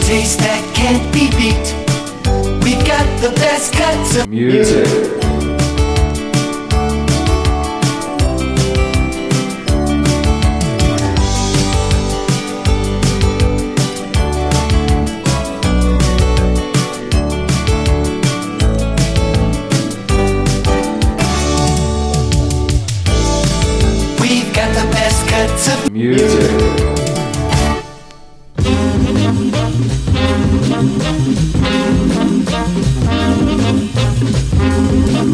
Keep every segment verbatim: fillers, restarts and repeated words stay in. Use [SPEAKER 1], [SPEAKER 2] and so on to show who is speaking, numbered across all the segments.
[SPEAKER 1] taste that can't be beat. We've got the best cuts of
[SPEAKER 2] music.
[SPEAKER 1] We've got the best cuts of
[SPEAKER 2] Music.
[SPEAKER 1] music.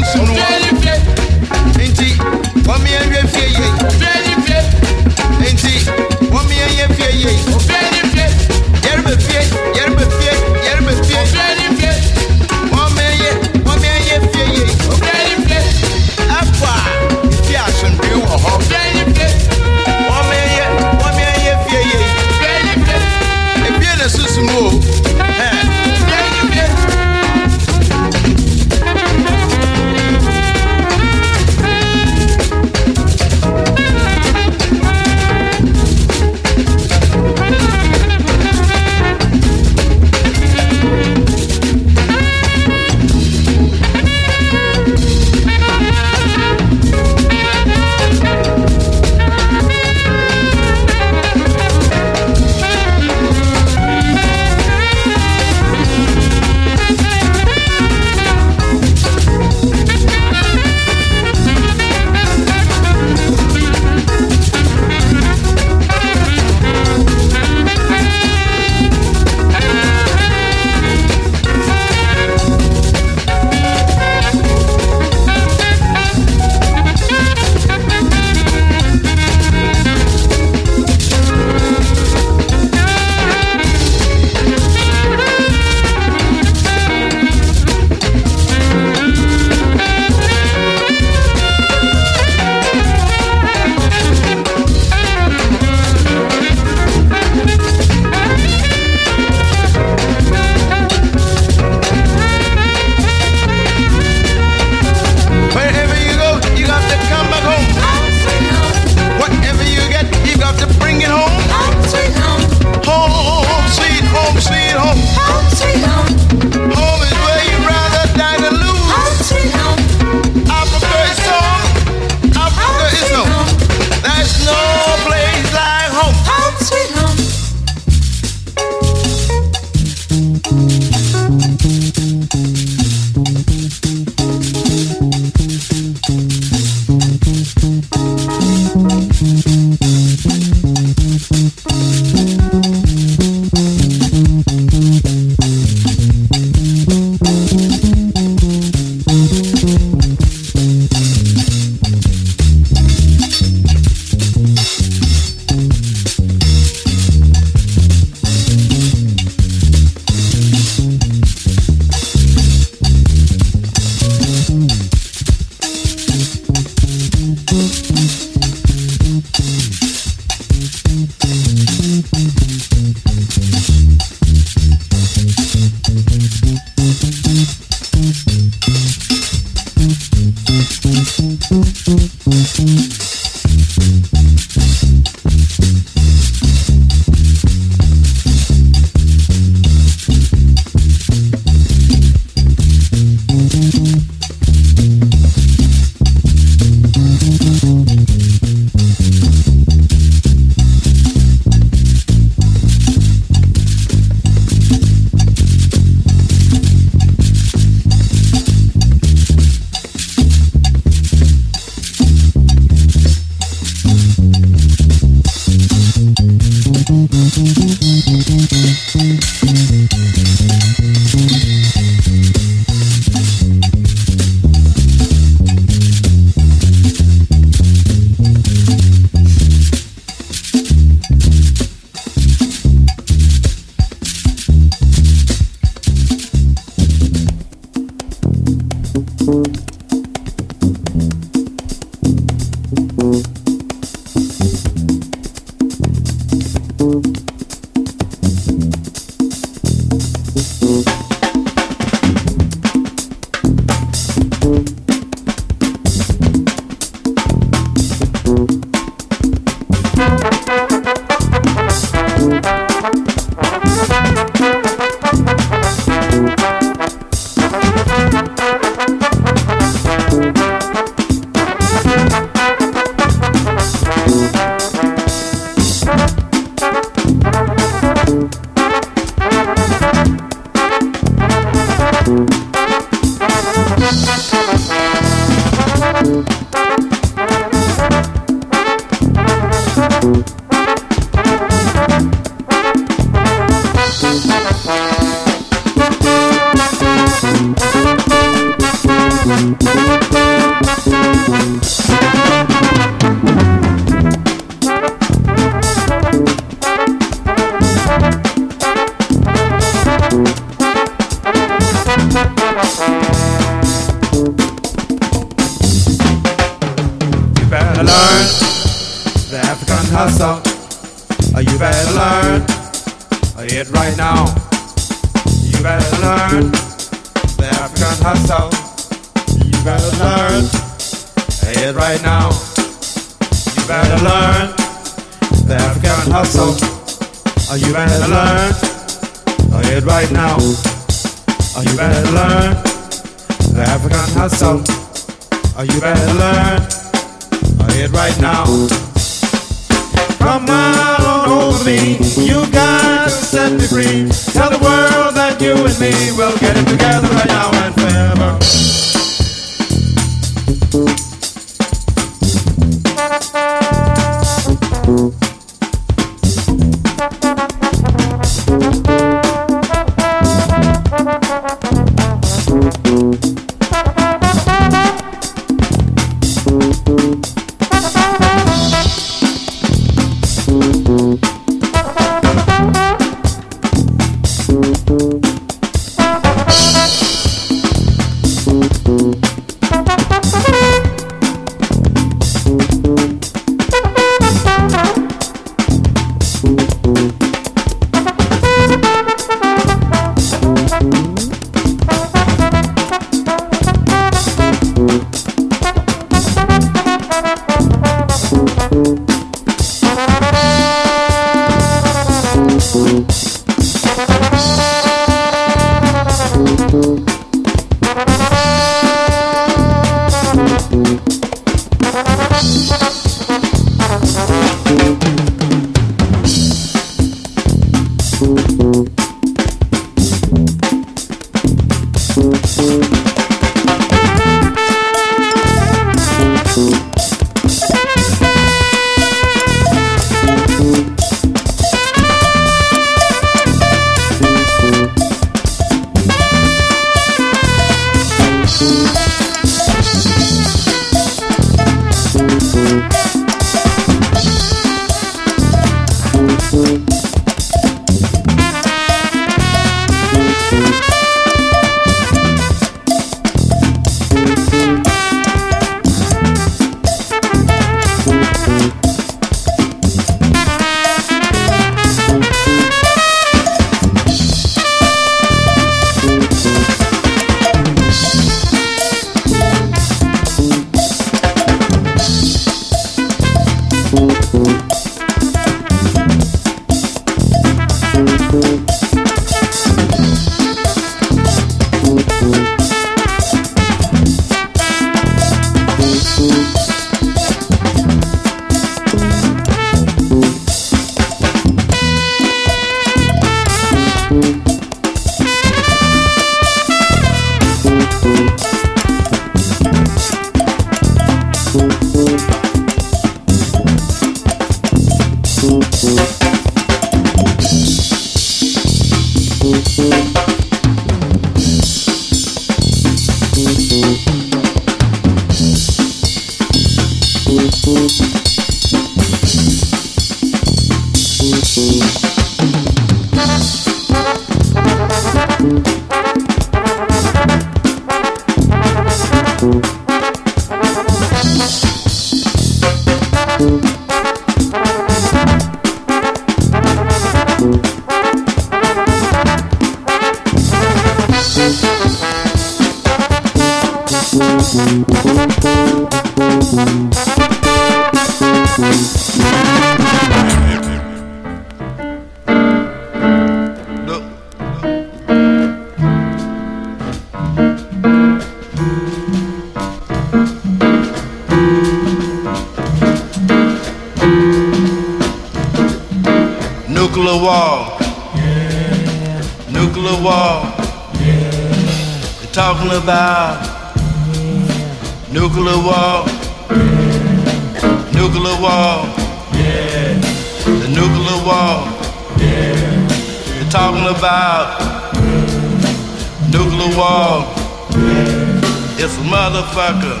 [SPEAKER 2] Nuclear war,
[SPEAKER 3] Yeah.
[SPEAKER 2] nuclear war.
[SPEAKER 3] Yeah.
[SPEAKER 2] They're talking about
[SPEAKER 3] Yeah.
[SPEAKER 2] nuclear war,
[SPEAKER 3] Yeah.
[SPEAKER 2] nuclear war,
[SPEAKER 3] Yeah.
[SPEAKER 2] the nuclear war.
[SPEAKER 3] Yeah.
[SPEAKER 2] They're talking about nuclear war.
[SPEAKER 3] Yeah.
[SPEAKER 2] It's a motherfucker.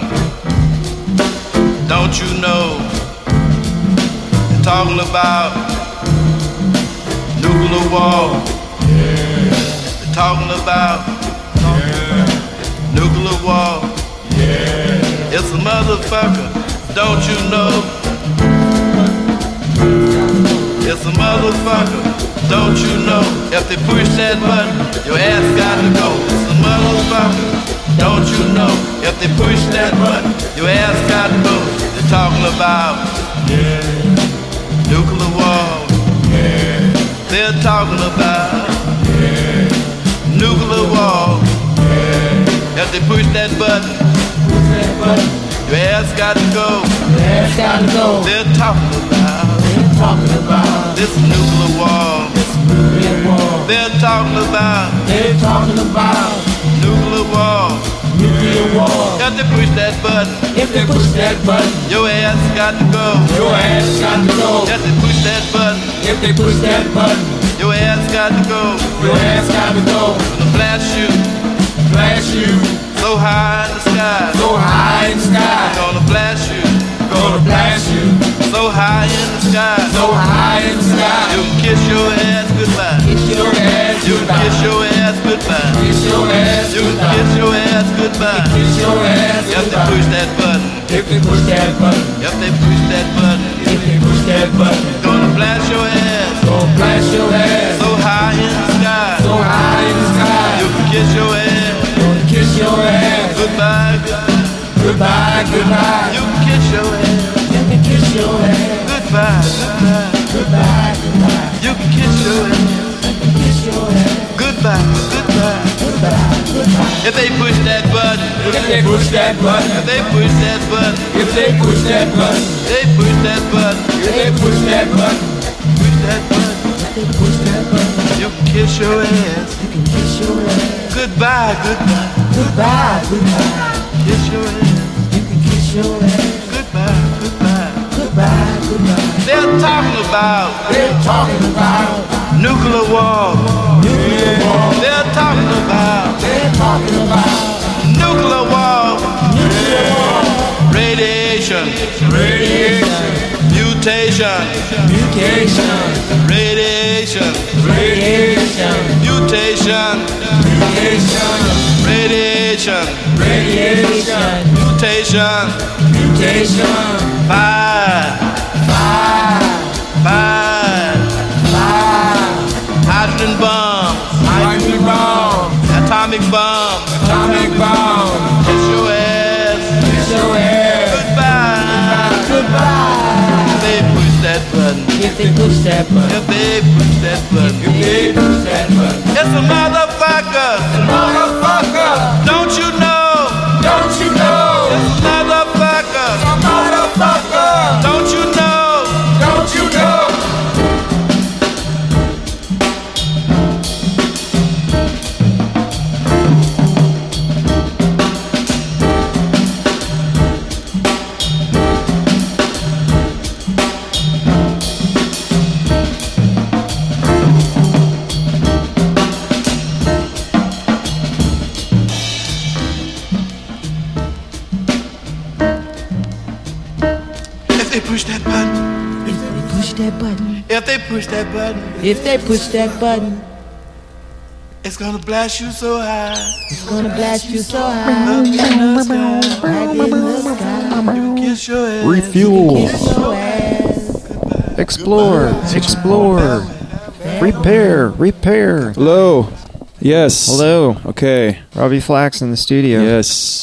[SPEAKER 2] Don't you know? They're talking about nuclear war.
[SPEAKER 3] Yeah.
[SPEAKER 2] They're talking about
[SPEAKER 3] Yeah.
[SPEAKER 2] nuclear war.
[SPEAKER 3] Yeah.
[SPEAKER 2] It's a motherfucker. Don't you know? It's a motherfucker. Don't you know? If they push that button, your ass got to go. It's a motherfucker. Don't you know? If they push that button, your ass got to go. They're talking about
[SPEAKER 3] Yeah.
[SPEAKER 2] nuclear war.
[SPEAKER 3] Yeah.
[SPEAKER 2] They're talking about
[SPEAKER 3] Yeah.
[SPEAKER 2] nuclear war.
[SPEAKER 3] Yeah.
[SPEAKER 2] If they push that button,
[SPEAKER 3] Push that button.
[SPEAKER 2] your ass got to go.
[SPEAKER 3] Your ass gotta go.
[SPEAKER 2] They're talking about
[SPEAKER 3] They're talking about
[SPEAKER 2] this nuclear war.
[SPEAKER 3] this nuclear war.
[SPEAKER 2] They're talking about
[SPEAKER 3] They're talking about
[SPEAKER 2] nuclear war.
[SPEAKER 3] nuclear war.
[SPEAKER 2] If they push that button,
[SPEAKER 3] If they push that button,
[SPEAKER 2] your ass got to go.
[SPEAKER 3] your ass got to go.
[SPEAKER 2] If they push that button,
[SPEAKER 3] If they push that button,
[SPEAKER 2] your ass got to go.
[SPEAKER 3] your ass got to go.
[SPEAKER 2] Gonna blast you
[SPEAKER 3] Blast you
[SPEAKER 2] so high in the sky.
[SPEAKER 3] so high in the sky.
[SPEAKER 2] Gonna blast you
[SPEAKER 3] Gonna blast you
[SPEAKER 2] so high in the sky.
[SPEAKER 3] so high in the
[SPEAKER 2] You
[SPEAKER 3] sky.
[SPEAKER 2] can kiss your ass goodbye.
[SPEAKER 3] Kiss your ass
[SPEAKER 2] You can
[SPEAKER 3] goodbye.
[SPEAKER 2] kiss your ass goodbye.
[SPEAKER 3] Kiss your ass
[SPEAKER 2] You can
[SPEAKER 3] goodbye.
[SPEAKER 2] kiss your ass goodbye.
[SPEAKER 3] Kiss your ass
[SPEAKER 2] If they
[SPEAKER 3] goodbye.
[SPEAKER 2] push that button,
[SPEAKER 3] If they push that button,
[SPEAKER 2] if they push that button,
[SPEAKER 3] if they push that button,
[SPEAKER 2] gonna blast your ass
[SPEAKER 3] gonna blast your ass
[SPEAKER 2] so high in the sky.
[SPEAKER 3] so high in the sky.
[SPEAKER 2] You can kiss your ass
[SPEAKER 3] Gonna kiss your ass
[SPEAKER 2] goodbye, goodbye.
[SPEAKER 3] goodbye, goodbye.
[SPEAKER 2] You can kiss your ass
[SPEAKER 3] You can kiss your ass
[SPEAKER 2] goodbye, goodbye.
[SPEAKER 3] goodbye, goodbye.
[SPEAKER 2] You can kiss your ass
[SPEAKER 3] You can kiss your ass
[SPEAKER 2] goodbye, goodbye.
[SPEAKER 3] goodbye, goodbye.
[SPEAKER 2] If they push that button,
[SPEAKER 3] If they push that button,
[SPEAKER 2] if they push that button,
[SPEAKER 3] if they push that button,
[SPEAKER 2] they push that button,
[SPEAKER 3] if they push that button,
[SPEAKER 2] push that button.
[SPEAKER 3] if they push that button,
[SPEAKER 2] You can kiss your ass
[SPEAKER 3] you can kiss your ass
[SPEAKER 2] goodbye, goodbye.
[SPEAKER 3] goodbye, goodbye.
[SPEAKER 2] Kiss your ass
[SPEAKER 3] You can kiss your ass
[SPEAKER 2] goodbye, goodbye.
[SPEAKER 3] goodbye, goodbye.
[SPEAKER 2] They're talking about
[SPEAKER 3] They're talking about
[SPEAKER 2] nuclear war.
[SPEAKER 3] nuclear war.
[SPEAKER 2] They're talking about
[SPEAKER 3] They're talking about
[SPEAKER 2] nuclear war.
[SPEAKER 3] nuclear war.
[SPEAKER 2] Radiation,
[SPEAKER 3] Radiation,
[SPEAKER 2] mutation,
[SPEAKER 3] mutation,
[SPEAKER 2] radiation,
[SPEAKER 3] radiation,
[SPEAKER 2] mutation,
[SPEAKER 3] mutation,
[SPEAKER 2] radiation,
[SPEAKER 3] radiation,
[SPEAKER 2] mutation.
[SPEAKER 3] mutation.
[SPEAKER 2] Fire,
[SPEAKER 3] Fire,
[SPEAKER 2] fire,
[SPEAKER 3] fire,
[SPEAKER 2] hydrogen bomb,
[SPEAKER 3] hydrogen bomb,
[SPEAKER 2] atomic bomb.
[SPEAKER 3] atomic bomb.
[SPEAKER 2] Kiss your ass
[SPEAKER 3] Kiss your ass
[SPEAKER 2] goodbye.
[SPEAKER 3] goodbye.
[SPEAKER 2] If they push that button,
[SPEAKER 3] If they push that button,
[SPEAKER 2] if they push that button,
[SPEAKER 3] if they push that button,
[SPEAKER 2] it's a motherfucker.
[SPEAKER 3] motherfucker,
[SPEAKER 2] Don't you know?
[SPEAKER 3] don't you know?
[SPEAKER 2] It's a motherfucker.
[SPEAKER 3] Motherfucker,
[SPEAKER 2] Don't you know?
[SPEAKER 3] don't you know?
[SPEAKER 2] If they push that button,
[SPEAKER 3] If they push that button,
[SPEAKER 2] if they push that button,
[SPEAKER 3] if they push that button,
[SPEAKER 2] it's gonna blast you so high.
[SPEAKER 3] it's gonna blast you so high.
[SPEAKER 2] Up in the sky.
[SPEAKER 3] Right in the sky.
[SPEAKER 2] You kiss your ass.
[SPEAKER 4] Refuel,
[SPEAKER 3] Kiss your ass.
[SPEAKER 4] explore, explore, repair, repair.
[SPEAKER 5] Hello. Yes.
[SPEAKER 4] Hello,
[SPEAKER 5] Okay.
[SPEAKER 4] Robbie Flax in the studio.
[SPEAKER 5] Yes.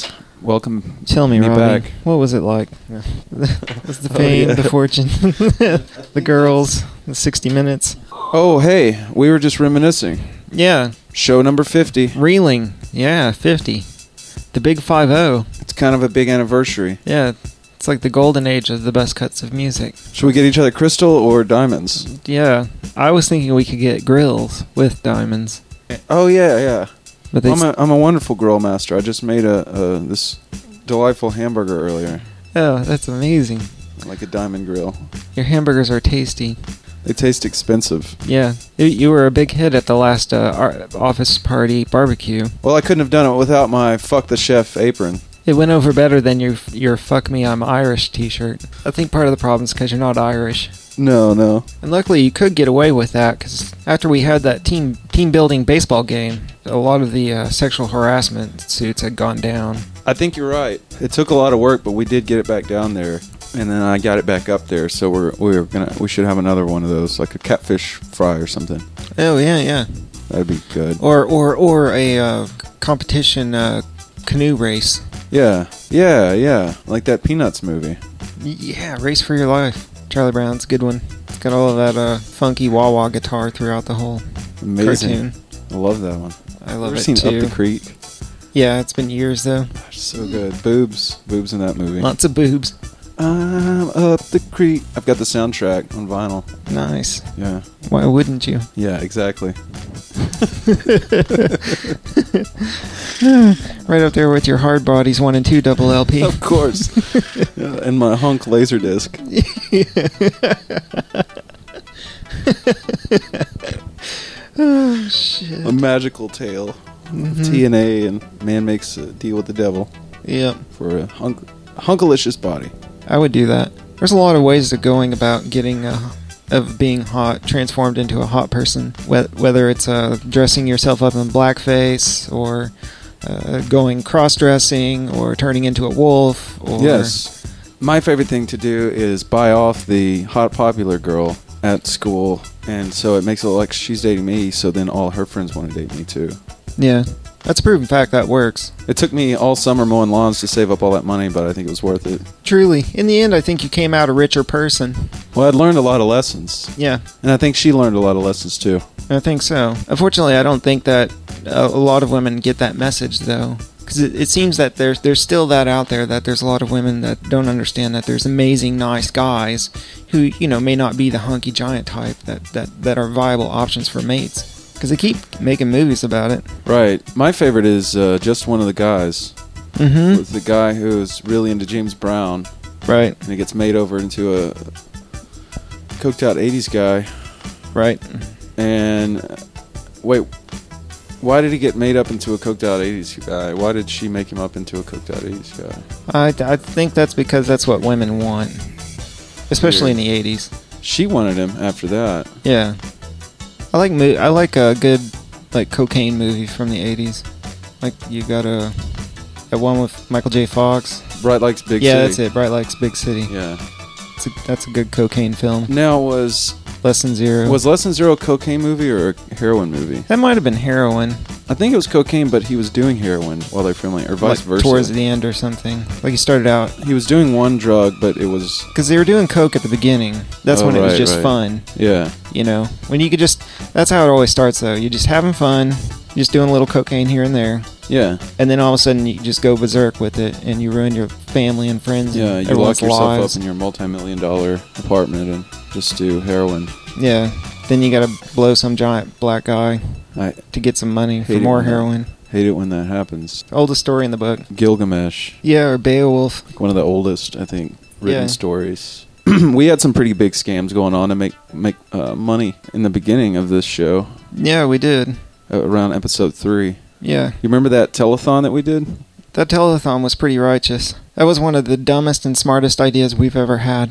[SPEAKER 4] welcome
[SPEAKER 5] Tell me,
[SPEAKER 4] me
[SPEAKER 5] Robbie,
[SPEAKER 4] back.
[SPEAKER 5] what was it like? Was the
[SPEAKER 4] Oh,
[SPEAKER 5] fame,
[SPEAKER 4] yeah.
[SPEAKER 5] the fortune, the girls, the sixty minutes?
[SPEAKER 4] Oh, hey, we were just reminiscing.
[SPEAKER 5] Yeah,
[SPEAKER 4] Show number fifty.
[SPEAKER 5] reeling. Yeah, fifty. The big five oh.
[SPEAKER 4] It's kind of a big anniversary.
[SPEAKER 5] Yeah, it's like the golden age of the best cuts of music.
[SPEAKER 4] Should we get each other crystal or diamonds?
[SPEAKER 5] Yeah, I was thinking we could get grills with diamonds,
[SPEAKER 4] Oh, yeah, yeah.
[SPEAKER 5] but they
[SPEAKER 4] I'm a, I'm a wonderful grill master. I just made a uh, this delightful hamburger earlier.
[SPEAKER 5] oh, that's amazing.
[SPEAKER 4] Like a diamond grill.
[SPEAKER 5] Your hamburgers are tasty.
[SPEAKER 4] They taste expensive.
[SPEAKER 5] Yeah, you, you were a big hit at the last uh, ar- office party barbecue.
[SPEAKER 4] Well, I couldn't have done it without my Fuck the Chef apron.
[SPEAKER 5] It went over better than your your "Fuck Me, I'm Irish" T-shirt. I think part of the problem is because you're not Irish.
[SPEAKER 4] No, no.
[SPEAKER 5] And luckily, you could get away with that because after we had that team team building baseball game, a lot of the uh, sexual harassment suits had gone down.
[SPEAKER 4] I think you're right. It took a lot of work, but we did get it back down there, and then I got it back up there. So we're we're gonna we should have another one of those, like a catfish fry or something.
[SPEAKER 5] Oh yeah, yeah.
[SPEAKER 4] That'd be good.
[SPEAKER 5] Or or or a uh, competition uh, canoe race.
[SPEAKER 4] Yeah, yeah, yeah. Like that Peanuts movie.
[SPEAKER 5] Y- Yeah, Race for Your Life. Charlie Brown's a good one. It's got all of that uh, funky wah-wah guitar throughout the whole
[SPEAKER 4] Amazing.
[SPEAKER 5] cartoon.
[SPEAKER 4] I love that one.
[SPEAKER 5] I love
[SPEAKER 4] Ever
[SPEAKER 5] it
[SPEAKER 4] seen
[SPEAKER 5] too.
[SPEAKER 4] Up the Creek?
[SPEAKER 5] Yeah, it's been years though.
[SPEAKER 4] Gosh, so good. Boobs, boobs in that movie.
[SPEAKER 5] Lots of boobs.
[SPEAKER 4] I'm up the creek. I've got the soundtrack on vinyl.
[SPEAKER 5] Nice.
[SPEAKER 4] Yeah,
[SPEAKER 5] Why wouldn't you?
[SPEAKER 4] yeah, exactly.
[SPEAKER 5] Right up there with your Hard Bodies one and two double L P.
[SPEAKER 4] Of course. Yeah, and my hunk laser disc.
[SPEAKER 5] Oh shit.
[SPEAKER 4] A magical tale of T N A and man makes a deal with the devil
[SPEAKER 5] Yep.
[SPEAKER 4] for a hunk, hunkalicious body.
[SPEAKER 5] I would do that. There's a lot of ways of going about getting uh, of being hot, transformed into a hot person. Wh- Whether it's uh, dressing yourself up in blackface, or uh, going cross-dressing, or turning into a wolf. Or
[SPEAKER 4] Yes. My favorite thing to do is buy off the hot popular girl at school, and so it makes it look like she's dating me, so then all her friends want to date me too.
[SPEAKER 5] Yeah, that's a proven fact that works.
[SPEAKER 4] It took me all summer mowing lawns to save up all that money, but I think it was worth it.
[SPEAKER 5] Truly, in the end, I think you came out a richer person.
[SPEAKER 4] Well, I'd learned a lot of lessons,
[SPEAKER 5] Yeah,
[SPEAKER 4] and I think she learned a lot of lessons too.
[SPEAKER 5] I think so. Unfortunately, I don't think that uh, a lot of women get that message, though. Because it, it seems that there's, there's still that out there, that there's a lot of women that don't understand that there's amazing, nice guys who, you know, may not be the hunky giant type that, that, that are viable options for mates. Because they keep making movies about it.
[SPEAKER 4] Right. My favorite is uh, Just One of the Guys.
[SPEAKER 5] Mm-hmm.
[SPEAKER 4] With the guy who's really into James Brown,
[SPEAKER 5] Right,
[SPEAKER 4] and he gets made over into a coked out eighties guy.
[SPEAKER 5] right.
[SPEAKER 4] And uh, wait, why did he get made up into a coked out eighties guy? Why did she make him up into a coked out eighties guy?
[SPEAKER 5] I, I think that's because that's what women want. Especially in the eighties.
[SPEAKER 4] She wanted him after that.
[SPEAKER 5] Yeah. I like mo- I like a good like cocaine movie from the eighties. Like you got a that one with Michael J. Fox.
[SPEAKER 4] Bright Lights Big
[SPEAKER 5] yeah,
[SPEAKER 4] City.
[SPEAKER 5] that's it. Bright Lights, Big City.
[SPEAKER 4] Yeah.
[SPEAKER 5] It's a, that's a good cocaine film.
[SPEAKER 4] Now was
[SPEAKER 5] Lesson Zero.
[SPEAKER 4] was Lesson Zero a cocaine movie or a heroin movie?
[SPEAKER 5] that might have been heroin.
[SPEAKER 4] I think it was cocaine, but he was doing heroin while they're filming, or vice
[SPEAKER 5] like
[SPEAKER 4] versa.
[SPEAKER 5] Towards the end or something. Like he started out
[SPEAKER 4] He was doing one drug, but it was
[SPEAKER 5] because they were doing coke at the beginning. That's
[SPEAKER 4] Oh,
[SPEAKER 5] when it was
[SPEAKER 4] right,
[SPEAKER 5] just
[SPEAKER 4] right.
[SPEAKER 5] fun.
[SPEAKER 4] yeah.
[SPEAKER 5] You know, when you could just. That's how it always starts, though. You're just having fun, just doing a little cocaine here and there.
[SPEAKER 4] Yeah.
[SPEAKER 5] And then all of a sudden you just go berserk with it, and you ruin your family and friends.
[SPEAKER 4] Yeah,
[SPEAKER 5] and
[SPEAKER 4] you lock
[SPEAKER 5] everyone's
[SPEAKER 4] yourself
[SPEAKER 5] lives.
[SPEAKER 4] up in your multi-million dollar apartment and just do heroin.
[SPEAKER 5] Yeah. Then you gotta blow some giant black guy
[SPEAKER 4] I
[SPEAKER 5] to get some money for
[SPEAKER 4] Hate it
[SPEAKER 5] more
[SPEAKER 4] when that-
[SPEAKER 5] heroin.
[SPEAKER 4] hate it when that happens.
[SPEAKER 5] Oldest story in the book.
[SPEAKER 4] Gilgamesh,
[SPEAKER 5] Yeah, or Beowulf.
[SPEAKER 4] one of the oldest, I think, written
[SPEAKER 5] Yeah.
[SPEAKER 4] stories. We had some pretty big scams going on to make make uh, money in the beginning of this show,
[SPEAKER 5] Yeah, we did.
[SPEAKER 4] uh, around episode three.
[SPEAKER 5] Yeah.
[SPEAKER 4] You remember that telethon that we did?
[SPEAKER 5] That telethon was pretty righteous. That was one of the dumbest and smartest ideas we've ever had.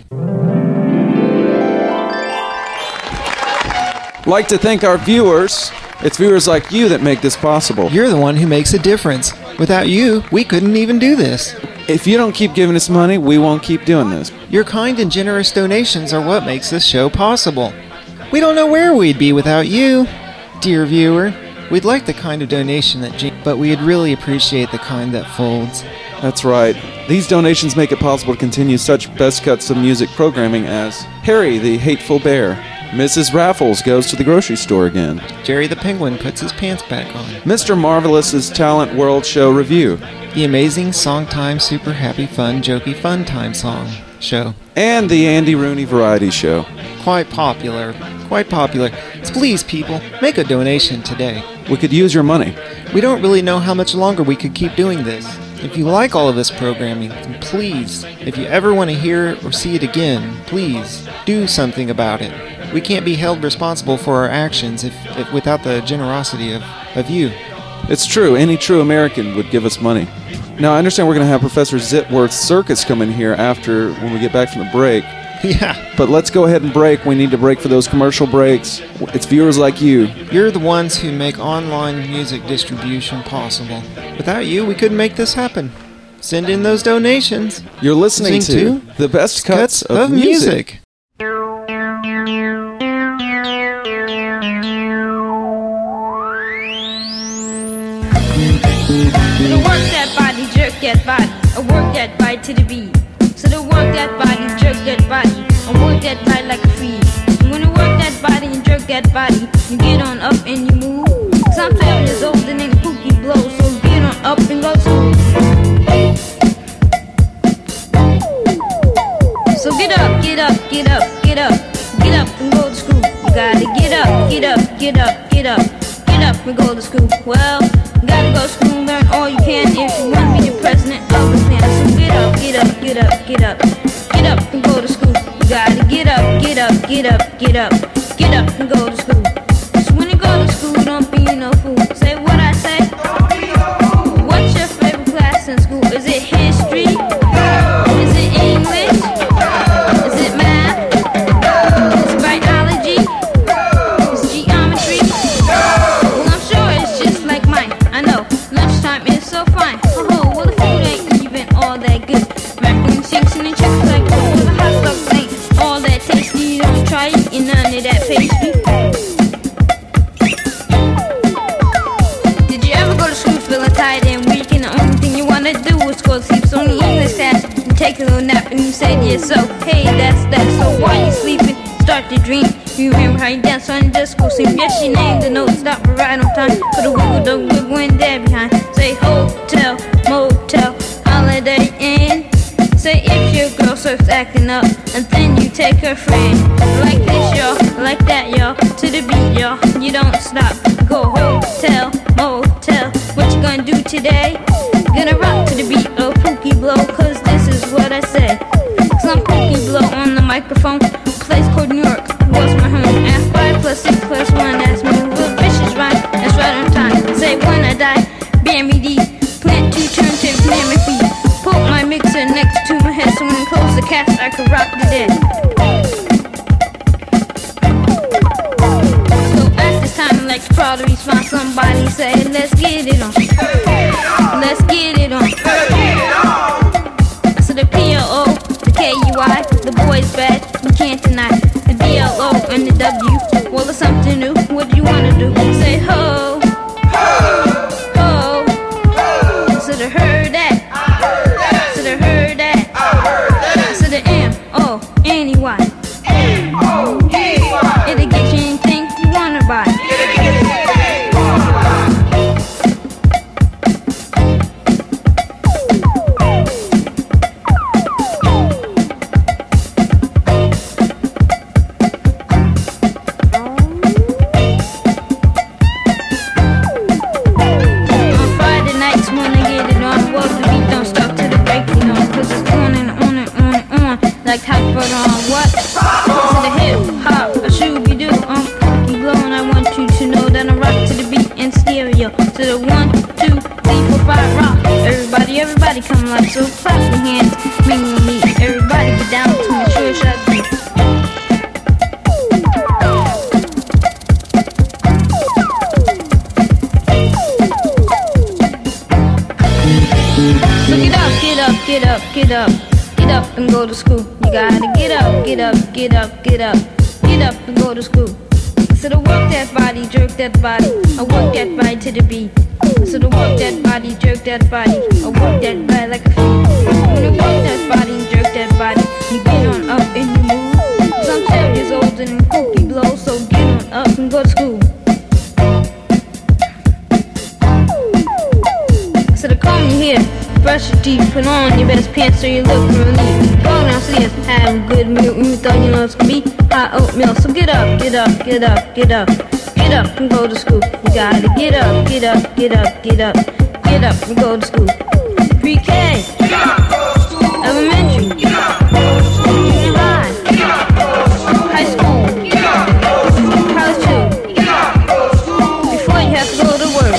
[SPEAKER 4] Like to thank our viewers. It's viewers like you that make this possible.
[SPEAKER 5] You're the one who makes a difference. Without you, we couldn't even do this.
[SPEAKER 4] If you don't keep giving us money, we won't keep doing this.
[SPEAKER 5] Your kind and generous donations are what makes this show possible. We don't know where we'd be without you, dear viewer. We'd like the kind of donation that Gene, but we'd really appreciate the kind that folds
[SPEAKER 4] That's right. These donations make it possible to continue such best cuts of music programming as Harry the Hateful Bear. Missus Raffles goes to the grocery store again.
[SPEAKER 5] Jerry the Penguin puts his pants back on.
[SPEAKER 4] Mister Marvelous's Talent World Show Review.
[SPEAKER 5] The amazing Song Time Super Happy Fun Jokey Fun Time Song Show.
[SPEAKER 4] And the Andy Rooney Variety Show.
[SPEAKER 5] Quite popular. Quite popular. So please, people, make a donation today.
[SPEAKER 4] We could use your money.
[SPEAKER 5] We don't really know how much longer we could keep doing this. If you like all of this programming, then please, if you ever want to hear or see it again, please do something about it. We can't be held responsible for our actions if, if without the generosity of, of you.
[SPEAKER 4] It's true. Any true American would give us money. Now, I understand we're going to have Professor Zitworth's circus come in here after when we get back from the break.
[SPEAKER 5] Yeah.
[SPEAKER 4] But let's go ahead and break. We need to break for those commercial breaks. It's viewers like you.
[SPEAKER 5] You're the ones who make online music distribution possible. Without you, we couldn't make this happen. Send in those donations.
[SPEAKER 4] You're listening
[SPEAKER 5] Listening
[SPEAKER 4] to, the best cuts,
[SPEAKER 5] Cuts
[SPEAKER 4] of,
[SPEAKER 5] of
[SPEAKER 4] music.
[SPEAKER 5] music.
[SPEAKER 6] So work that body, jerk that body, or work that body to the beat. So to work that body, jerk that body, and work that body like a feed. And when you work that body and jerk that body, you get on up and you move. Cause I'm twelve years old and ain't pookie blow, so get on up and go smooth. So get up, get up, get up, get up, get up and go to school. You gotta get up, get up, get up, get up, get up and go to school. Well, you gotta go to school, learn all you can if you want to be the president of the plan. So get up, get up, get up, get up, get up and go to school. You gotta get up, get up, get up, get up, get up and go to school. So when you go to school, don't be no fool. Say what I say. What's your favorite class in school? Is it history? Is it English? Is it math? Is it biology? Is it geometry? Well, I'm sure it's just like mine. I know, lunchtime is so fine. Oh, well, the food ain't even all that good. Macaroni, shakes, and chicken like oh, well, the hot stuff ain't all that tasty. You don't try eating none of that pastry. Did you ever go to school feeling tired and weak, and the only thing you wanna do is go to sleep? So in the English class, you take a little nap and you say to yourself, hey, that's that. So while you sleeping, start to dream. You remember how you danced on the disco scene. Yes, you named the note, stop right on time. Put a wiggle, the wiggle in there behind. Say hotel, motel, holiday inn. Say if your girl starts acting up, and then you take her friend. Like this, y'all, like that, y'all, to the beat, y'all. You don't stop. Go hotel, motel. What you gonna do today? Gonna rock to the beat of Pookie Blow, cause this is what I say. Cause I'm Pookie Blow on the microphone. Place called New York was my home. And five plus six plus one, that's me. Little vicious rhyme, that's right on time. Say when I die, bury me deep. Plant two turntables near my feet. Put my mixer next to my head, so when I close the cast, I can rock the dead. So at this time, like to proud to respond, somebody say, let's get it on. Let's get it on. So the P O O, the K U I, the boys bad, you can't deny. The B L O and the W, well, it's something new. What do you wanna do? Say ho, ho, so the heard that. So the heard that. So the M O N E Y. It'll get you anything you wanna buy. Like hot butter on what? To the hip hop, a shooby doo. I'm Pookie Blow, and I want you to know that I rock to the beat in stereo. To the one, two, three, four, five, rock. Everybody, everybody come like so. Clap your hands, mingle me. Everybody get down to my sure shot beat. So get up, get up, get up, get up. Get up and go to school. You gotta get up, get up, get up, get up, get up and go to school. So to work that body, jerk that body, I work that body to the beat. So to work that body, jerk that body, I work that body like a fiend. When you work that body and jerk that body, you get on up and you move. Cause I'm seven years old and cookie blow, so get on up and go to school. So to comb your hair, brush your teeth, put on your best pants so you look real neat. Go downstairs, have a good meal, you thought you know it's gonna be hot oatmeal. So get up, get up, get up, get up, get up and go to school. You gotta get up, get up, get up, get up, get up and go to school. Pre-K, elementary, junior high, high school, college too, before you have to go to work.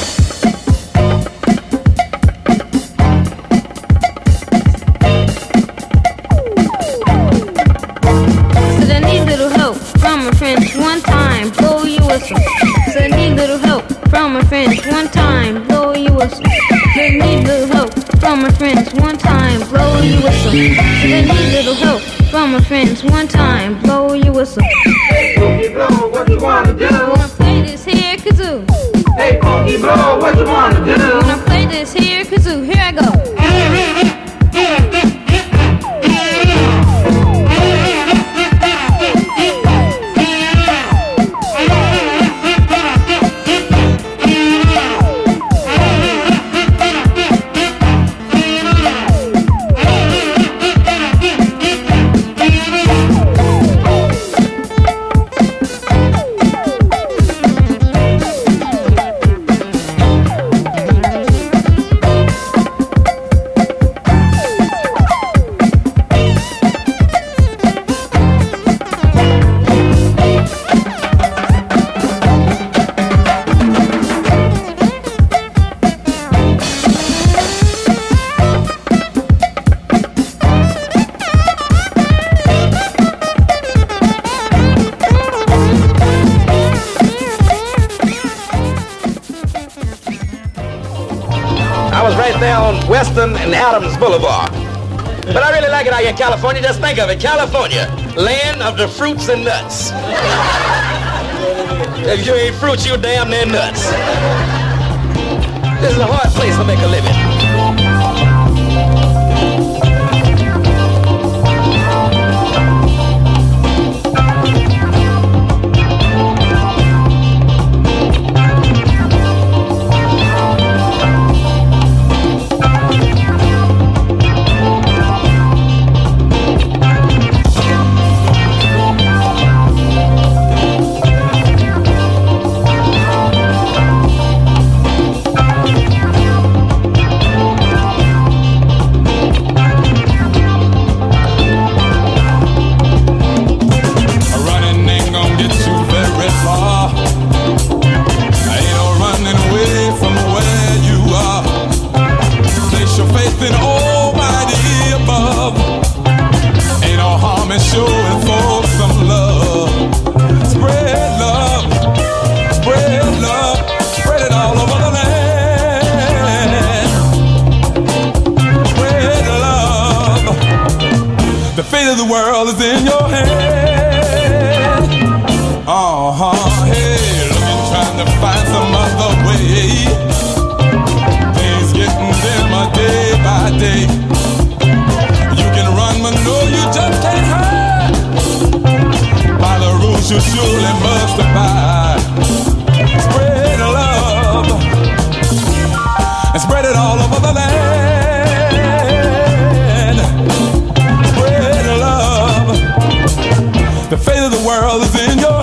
[SPEAKER 6] From my friends one time, blow your whistle. So I need little help from my friends one time, blow your whistle. So I need little help from my friends one time, blow your whistle. So I need little help from my friends one time, blow your whistle.
[SPEAKER 7] Hey, Pookie Blow, what you wanna do?
[SPEAKER 6] I wanna play this here kazoo.
[SPEAKER 7] Hey, Pookie Blow, what you wanna do?
[SPEAKER 6] I wanna play this here kazoo. Here I go.
[SPEAKER 8] Western and Adams Boulevard. But I really like it out here in California. Just think of it, California, land of the fruits and nuts. If you ain't fruits, you damn near nuts. This is a hard place to make a living.
[SPEAKER 9] You surely must abide. Spread love and spread it all over the land. Spread love. The fate of the world is in your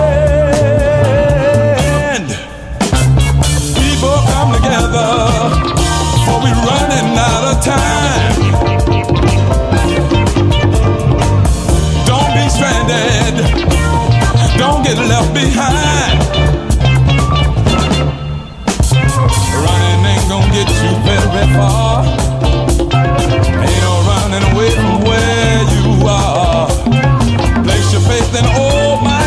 [SPEAKER 9] hand. People come together, for we're running out of time. Don't be stranded. Don't get left behind. Running ain't gonna get you very far. Ain't no running away from where you are. Place your faith in Almighty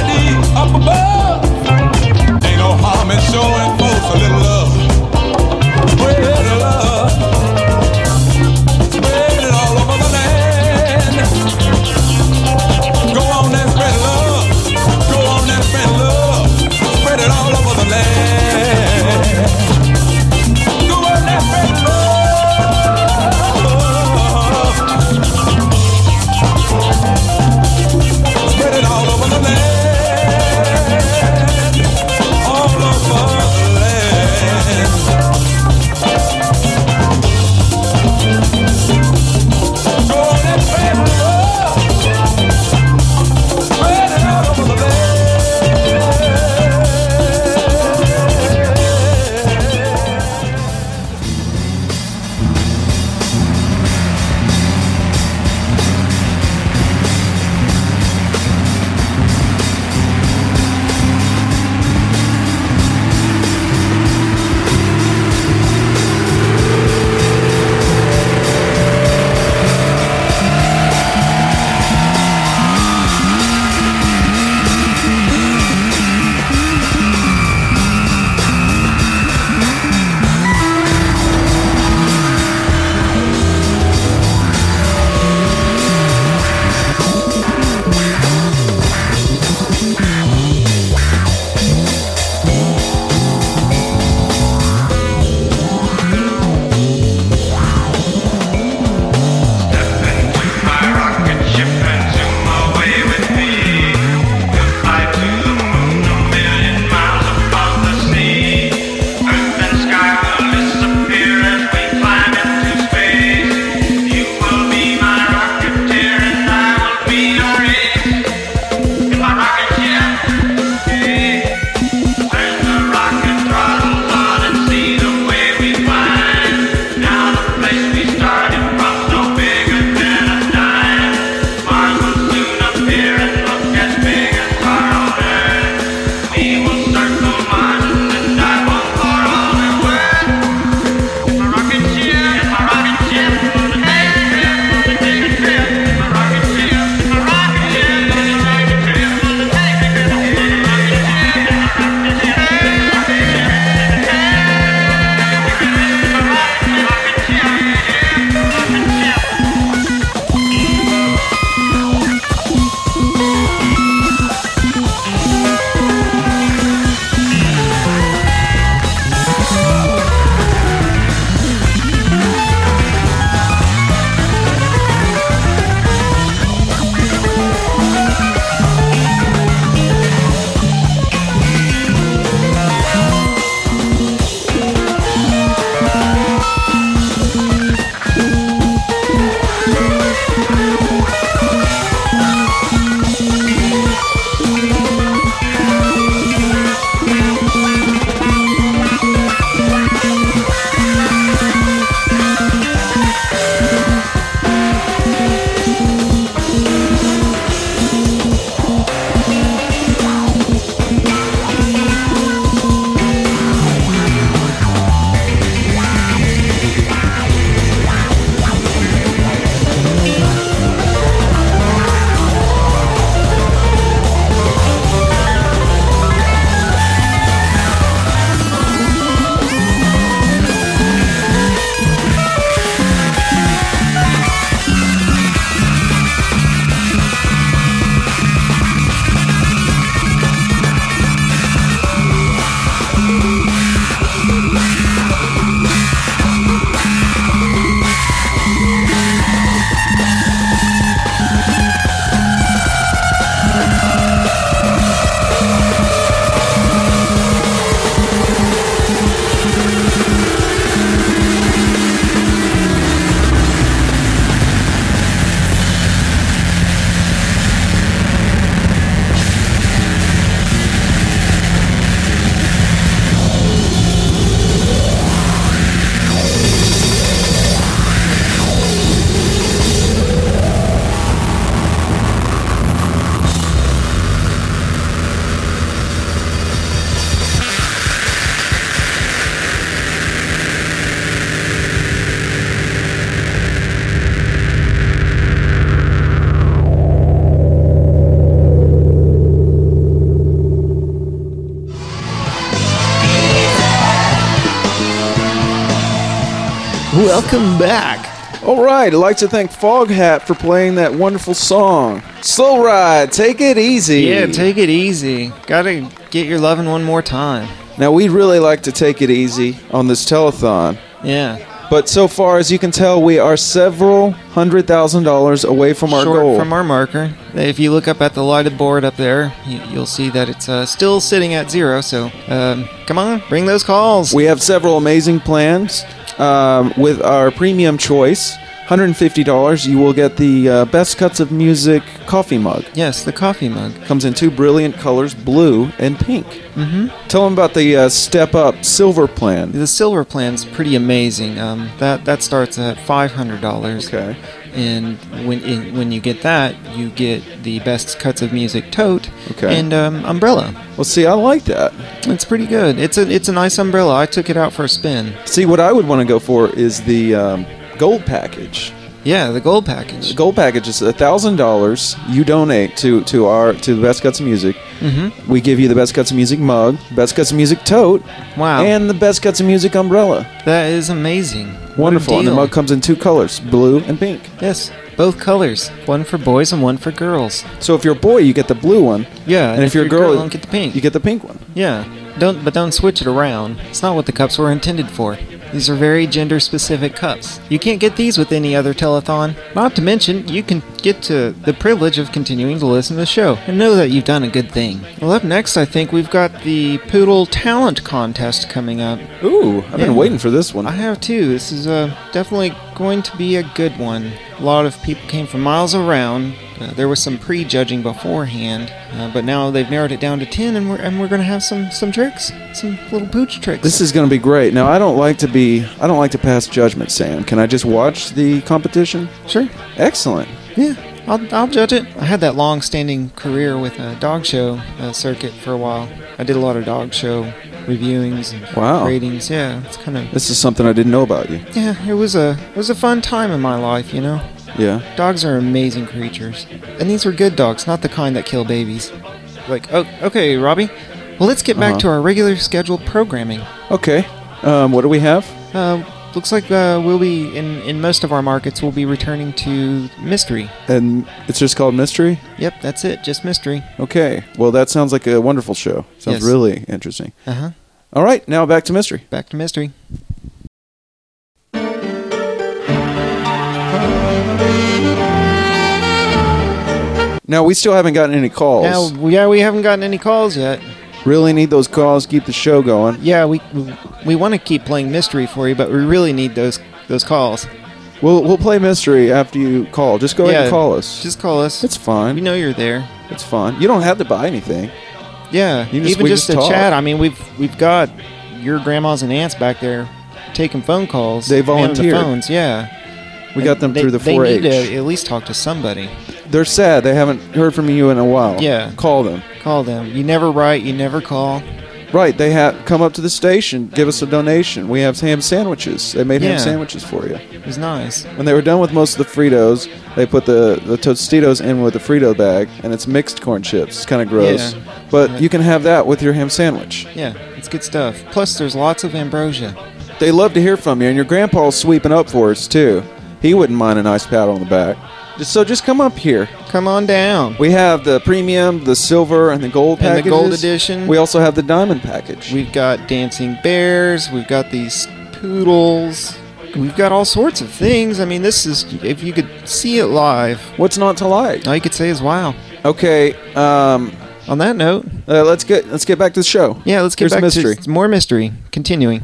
[SPEAKER 5] welcome back.
[SPEAKER 4] All right, I'd like to thank Foghat for playing that wonderful song. Slow Ride, take it easy.
[SPEAKER 5] Yeah, take it easy. Gotta get your loving one more time.
[SPEAKER 4] Now, we'd really like to take it easy on this telethon.
[SPEAKER 5] Yeah.
[SPEAKER 4] But so far, as you can tell, we are several hundred thousand dollars away from our
[SPEAKER 5] Short
[SPEAKER 4] goal.
[SPEAKER 5] from our marker. If you look up at the lighted board up there, you, you'll see that it's uh, still sitting at zero. So, um, come on, bring those calls.
[SPEAKER 4] We have several amazing plans. Um, with our premium choice, one hundred fifty dollars, you will get the uh, Best Cuts of Music coffee mug.
[SPEAKER 5] Yes, the coffee mug.
[SPEAKER 4] Comes in two brilliant colors, blue and pink.
[SPEAKER 5] Mm-hmm.
[SPEAKER 4] Tell them about the uh, Step Up Silver plan.
[SPEAKER 5] The silver plan's pretty amazing. Um, that that starts at five hundred dollars.
[SPEAKER 4] Okay.
[SPEAKER 5] And when in, when you get that, you get the Best Cuts of Music tote
[SPEAKER 4] Okay.
[SPEAKER 5] and um, umbrella.
[SPEAKER 4] Well, see, I like that.
[SPEAKER 5] It's pretty good. It's a it's a nice umbrella. I took it out for a spin.
[SPEAKER 4] See, what I would want to go for is the um, gold package.
[SPEAKER 5] Yeah, the gold package.
[SPEAKER 4] The gold package is a thousand dollars. You donate to to our to the Best Cuts of Music.
[SPEAKER 5] Mm-hmm.
[SPEAKER 4] We give you the Best Cuts of Music mug, Best Cuts of Music tote,
[SPEAKER 5] Wow.
[SPEAKER 4] and the Best Cuts of Music umbrella.
[SPEAKER 5] That is amazing. What a
[SPEAKER 4] Wonderful. And the
[SPEAKER 5] deal.
[SPEAKER 4] mug comes in two colors, blue and pink.
[SPEAKER 5] Yes, both colors. One for boys and one for girls.
[SPEAKER 4] So if you're a boy, you get the blue one.
[SPEAKER 5] Yeah,
[SPEAKER 4] And if you're a girl,
[SPEAKER 5] you get the pink.
[SPEAKER 4] You get the pink one.
[SPEAKER 5] Yeah, don't but don't switch it around. It's not what the cups were intended for. These are very gender-specific cups. You can't get these with any other telethon. Not to mention, you can get to the privilege of continuing to listen to the show and know that you've done a good thing. Well, up next, I think we've got the Poodle Talent Contest coming up.
[SPEAKER 4] Ooh, I've been
[SPEAKER 5] Yeah.
[SPEAKER 4] waiting for this one.
[SPEAKER 5] I have too. This is uh, definitely going to be a good one. A lot of people came from miles around. Uh, there was some pre-judging beforehand, uh, but now they've narrowed it down to ten, and we're and we're going to have some some tricks, some little pooch tricks.
[SPEAKER 4] This is going to be great. Now, I don't like to be, I don't like to pass judgment, Sam. Can I just watch the competition?
[SPEAKER 5] Sure.
[SPEAKER 4] Excellent.
[SPEAKER 5] Yeah, I'll I'll judge it. I had that long-standing career with a dog show uh, circuit for a while. I did a lot of dog show reviewings and
[SPEAKER 4] Wow.
[SPEAKER 5] ratings. Yeah, it's kind of
[SPEAKER 4] This is something I didn't know about you.
[SPEAKER 5] yeah. It was a it was a fun time in my life, you know.
[SPEAKER 4] Yeah.
[SPEAKER 5] Dogs are amazing creatures. And these were good dogs, not the kind that kill babies. Like, oh, okay, Robbie. Well, let's get back
[SPEAKER 4] Uh-huh.
[SPEAKER 5] to our regular scheduled programming.
[SPEAKER 4] Okay. Um, what do we have?
[SPEAKER 5] Uh, looks like uh, we'll be, in, in most of our markets, we'll be returning to Mystery.
[SPEAKER 4] And it's just called Mystery?
[SPEAKER 5] Yep, that's it, just Mystery.
[SPEAKER 4] Okay. Well, that sounds like a wonderful show. Sounds
[SPEAKER 5] Yes.
[SPEAKER 4] really interesting.
[SPEAKER 5] Uh-huh.
[SPEAKER 4] All right. Now back to Mystery.
[SPEAKER 5] Back to Mystery.
[SPEAKER 4] Now, we still haven't gotten any calls.
[SPEAKER 5] Now, yeah, we haven't gotten any calls yet.
[SPEAKER 4] Really need those calls to keep the show going.
[SPEAKER 5] Yeah, we we, we want to keep playing Mystery for you, but we really need those those calls.
[SPEAKER 4] We'll we'll play Mystery after you call. Just go ahead
[SPEAKER 5] Yeah,
[SPEAKER 4] and call us.
[SPEAKER 5] Just call us.
[SPEAKER 4] It's fine.
[SPEAKER 5] We know you're there.
[SPEAKER 4] It's fine. You don't have to buy anything.
[SPEAKER 5] Yeah,
[SPEAKER 4] You just-
[SPEAKER 5] even
[SPEAKER 4] we
[SPEAKER 5] just,
[SPEAKER 4] just
[SPEAKER 5] a
[SPEAKER 4] talk.
[SPEAKER 5] chat. I mean, we've we've got your grandmas and aunts back there taking phone calls.
[SPEAKER 4] They
[SPEAKER 5] answering
[SPEAKER 4] volunteered.
[SPEAKER 5] the phones. Yeah,
[SPEAKER 4] We got them
[SPEAKER 5] they,
[SPEAKER 4] through the
[SPEAKER 5] They
[SPEAKER 4] four H.
[SPEAKER 5] need to at least talk to somebody.
[SPEAKER 4] They're sad. They haven't heard from you in a while.
[SPEAKER 5] Yeah.
[SPEAKER 4] Call them.
[SPEAKER 5] Call them. You never write. You never call.
[SPEAKER 4] Right. They have come up to the station, give us a donation. We have ham sandwiches. They made
[SPEAKER 5] Yeah.
[SPEAKER 4] ham sandwiches for you.
[SPEAKER 5] It was nice.
[SPEAKER 4] When they were done with most of the Fritos, they put the, the Tostitos in with the Frito bag, and it's mixed corn chips. It's kind of gross.
[SPEAKER 5] Yeah.
[SPEAKER 4] But
[SPEAKER 5] Yeah.
[SPEAKER 4] you can have that with your ham sandwich.
[SPEAKER 5] Yeah, it's good stuff. Plus, there's lots of ambrosia.
[SPEAKER 4] They love to hear from you, and your grandpa's sweeping up for us, too. He wouldn't mind a nice pat on the back. Just, so just come up here.
[SPEAKER 5] Come on down.
[SPEAKER 4] We have the premium, the silver, and the gold
[SPEAKER 5] And the
[SPEAKER 4] packages.
[SPEAKER 5] gold edition.
[SPEAKER 4] We also have the diamond package.
[SPEAKER 5] We've got dancing bears. We've got these poodles. We've got all sorts of things. I mean, this is, if you could see it live,
[SPEAKER 4] What's not to like?
[SPEAKER 5] all you could say is wow.
[SPEAKER 4] Okay, um,
[SPEAKER 5] On that note,
[SPEAKER 4] uh, let's get let's get back to the show.
[SPEAKER 5] yeah, let's get
[SPEAKER 4] Here's
[SPEAKER 5] back
[SPEAKER 4] mystery.
[SPEAKER 5] to more mystery. Continuing.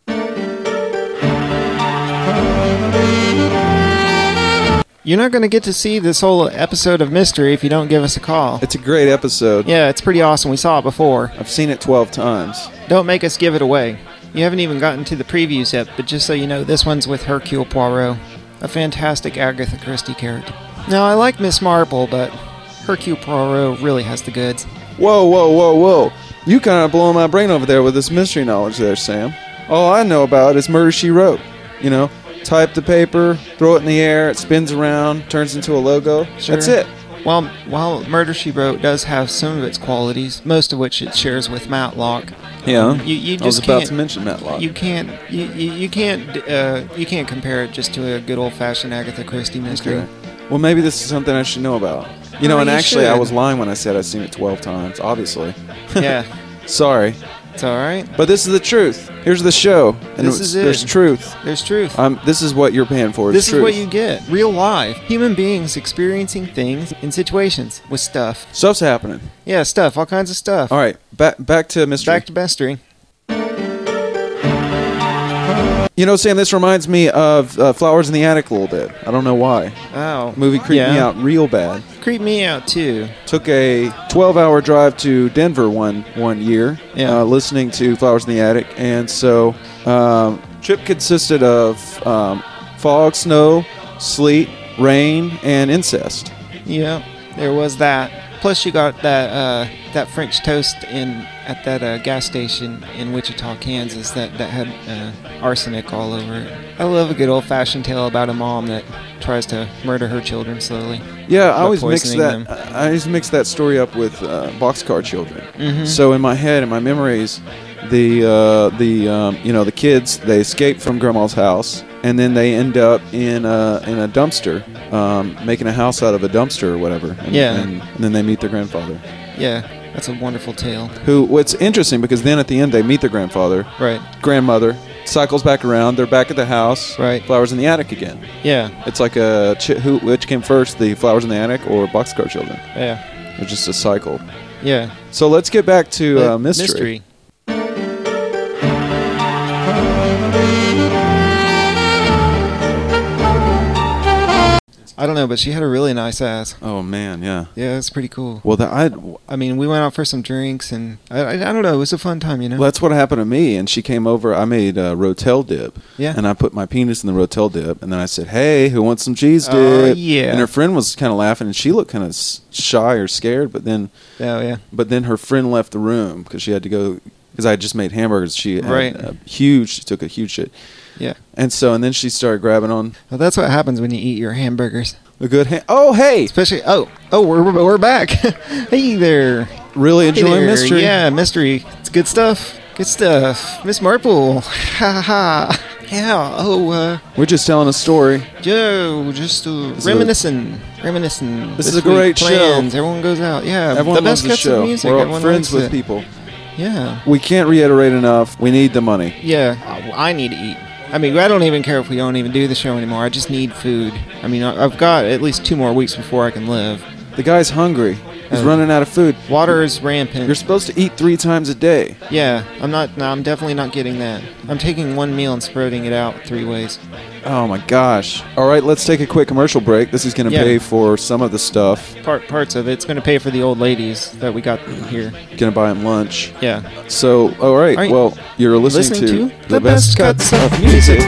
[SPEAKER 5] You're not going to get to see this whole episode of Mystery if you don't give us a call.
[SPEAKER 4] It's a great episode.
[SPEAKER 5] Yeah, it's pretty awesome. We saw it before.
[SPEAKER 4] I've seen it twelve times.
[SPEAKER 5] Don't make us give it away. You haven't even gotten to the previews yet, but just so you know, this one's with Hercule Poirot, a fantastic Agatha Christie character. Now, I like Miss Marple, but Hercule Poirot really has the goods.
[SPEAKER 4] Whoa, whoa, whoa, whoa! You kind of blowing my brain over there with this mystery knowledge, there, Sam. All I know about is Murder She Wrote. You know, type the paper, throw it in the air, it spins around, turns into a logo.
[SPEAKER 5] Sure.
[SPEAKER 4] That's it.
[SPEAKER 5] while while Murder, She Wrote does have some of its qualities, most of which it shares with Matlock.
[SPEAKER 4] Yeah,
[SPEAKER 5] um, you, you
[SPEAKER 4] I
[SPEAKER 5] just
[SPEAKER 4] was about
[SPEAKER 5] can't-
[SPEAKER 4] to mention Matlock.
[SPEAKER 5] You can't you, you, you can't uh, you can't compare it just to a good old fashioned Agatha Christie mystery.
[SPEAKER 4] Okay. Well, maybe this is something I should know about. You know,
[SPEAKER 5] Oh,
[SPEAKER 4] and
[SPEAKER 5] you
[SPEAKER 4] actually, I
[SPEAKER 5] should.
[SPEAKER 4] was lying when I said I've seen it twelve times. Obviously,
[SPEAKER 5] Yeah,
[SPEAKER 4] sorry,
[SPEAKER 5] it's all right.
[SPEAKER 4] but this is the truth. Here's the show, and
[SPEAKER 5] This
[SPEAKER 4] it's-
[SPEAKER 5] is it.
[SPEAKER 4] there's truth.
[SPEAKER 5] There's truth.
[SPEAKER 4] Um, this is what you're paying for.
[SPEAKER 5] This is
[SPEAKER 4] truth.
[SPEAKER 5] what you get. Real life. Human beings experiencing things in situations with stuff.
[SPEAKER 4] Stuff's happening.
[SPEAKER 5] Yeah, stuff. All kinds of stuff.
[SPEAKER 4] All right, back back to mystery.
[SPEAKER 5] Back to mystery.
[SPEAKER 4] You know, Sam, this reminds me of uh, Flowers in the Attic a little bit. I don't know why.
[SPEAKER 5] Oh.
[SPEAKER 4] Movie creeped
[SPEAKER 5] yeah.
[SPEAKER 4] me out real bad.
[SPEAKER 5] Creeped me out, too.
[SPEAKER 4] Took a twelve-hour drive to Denver one one year,
[SPEAKER 5] Yeah.
[SPEAKER 4] uh, listening to Flowers in the Attic, and so um, trip consisted of um, fog, snow, sleet, rain, and incest.
[SPEAKER 5] Yeah, there was that. Plus, you got that uh, that French toast in at that uh, gas station in Wichita, Kansas that, that had uh, arsenic all over it. I love a good old-fashioned tale about a mom that tries to murder her children slowly.
[SPEAKER 4] Yeah, I
[SPEAKER 5] by
[SPEAKER 4] always mix
[SPEAKER 5] poisoning
[SPEAKER 4] that.
[SPEAKER 5] them.
[SPEAKER 4] I always mix that story up with uh, Boxcar Children.
[SPEAKER 5] Mhm.
[SPEAKER 4] So in my head, in my memories, the uh, the um, you know the kids they escape from Grandma's house, and then they end up in a in a dumpster, um, making a house out of a dumpster or whatever. And,
[SPEAKER 5] Yeah.
[SPEAKER 4] and, and then they meet their grandfather.
[SPEAKER 5] Yeah, that's a wonderful tale.
[SPEAKER 4] Who? What's interesting because then at the end they meet their grandfather,
[SPEAKER 5] Right.
[SPEAKER 4] grandmother. Cycles back around. They're back at the house.
[SPEAKER 5] Right.
[SPEAKER 4] Flowers in the Attic again.
[SPEAKER 5] Yeah,
[SPEAKER 4] It's like a ch- who which came first, the Flowers in the Attic or Boxcar Children?
[SPEAKER 5] yeah,
[SPEAKER 4] It's just a cycle.
[SPEAKER 5] yeah.
[SPEAKER 4] So let's get back to
[SPEAKER 5] But
[SPEAKER 4] uh, mystery.
[SPEAKER 5] I don't know, but she had a really nice ass.
[SPEAKER 4] Oh man, yeah.
[SPEAKER 5] Yeah, it's pretty cool.
[SPEAKER 4] Well, that, I
[SPEAKER 5] I mean, we went out for some drinks, and I, I, I don't know, it was a fun time, you know?
[SPEAKER 4] well, that's what happened to me. And she came over. I made a Rotel dip.
[SPEAKER 5] Yeah.
[SPEAKER 4] And I put my penis in the Rotel dip, and then I said, "Hey, who wants some cheese dip?"
[SPEAKER 5] Oh, yeah.
[SPEAKER 4] And her friend was kind of laughing, and she looked kind of shy or scared. But then,
[SPEAKER 5] Oh, yeah.
[SPEAKER 4] but then her friend left the room because she had to go because I had just made hamburgers. She had
[SPEAKER 5] Right.
[SPEAKER 4] a huge. She took a huge shit.
[SPEAKER 5] Yeah.
[SPEAKER 4] And so, and then she started grabbing on
[SPEAKER 5] Well, that's what happens when you eat your hamburgers.
[SPEAKER 4] a good. Ha- oh, hey,
[SPEAKER 5] Especially, oh, oh, we're, we're back. Hey there.
[SPEAKER 4] really
[SPEAKER 5] Hey
[SPEAKER 4] enjoying
[SPEAKER 5] there.
[SPEAKER 4] mystery.
[SPEAKER 5] Yeah, mystery. It's good stuff. Good stuff. Miss Marple. Ha ha ha. Yeah, oh, uh,
[SPEAKER 4] We're just telling a story.
[SPEAKER 5] Joe, just uh,
[SPEAKER 4] This is a-
[SPEAKER 5] reminiscing. Reminiscing.
[SPEAKER 4] This
[SPEAKER 5] This
[SPEAKER 4] is a
[SPEAKER 5] week,
[SPEAKER 4] great show.
[SPEAKER 5] plans. Everyone goes out. Yeah,
[SPEAKER 4] Everyone
[SPEAKER 5] the
[SPEAKER 4] loves
[SPEAKER 5] best
[SPEAKER 4] the
[SPEAKER 5] cuts
[SPEAKER 4] show.
[SPEAKER 5] of music.
[SPEAKER 4] We're all
[SPEAKER 5] Everyone
[SPEAKER 4] friends
[SPEAKER 5] likes
[SPEAKER 4] with
[SPEAKER 5] it.
[SPEAKER 4] people.
[SPEAKER 5] Yeah.
[SPEAKER 4] We can't reiterate enough. We need the money.
[SPEAKER 5] Yeah, I need to eat. I mean, I don't even care if we don't even do the show anymore. I just need food. I mean, I- I've got at least two more weeks before I can live.
[SPEAKER 4] The guy's hungry. He's
[SPEAKER 5] Uh,
[SPEAKER 4] running out of food.
[SPEAKER 5] Water is rampant.
[SPEAKER 4] You're supposed to eat three times a day.
[SPEAKER 5] Yeah, I'm not. No, I'm definitely not getting that. I'm taking one meal and spreading it out three ways.
[SPEAKER 4] Oh my gosh. All right, let's take a quick commercial break. This is going to
[SPEAKER 5] Yeah.
[SPEAKER 4] pay for some of the stuff.
[SPEAKER 5] Part parts of it's going to pay for the old ladies that we got here.
[SPEAKER 4] Going to buy them lunch.
[SPEAKER 5] Yeah.
[SPEAKER 4] So, all right.
[SPEAKER 5] All right.
[SPEAKER 4] Well, you're listening,
[SPEAKER 5] Listening
[SPEAKER 4] to,
[SPEAKER 5] to the best cuts of music.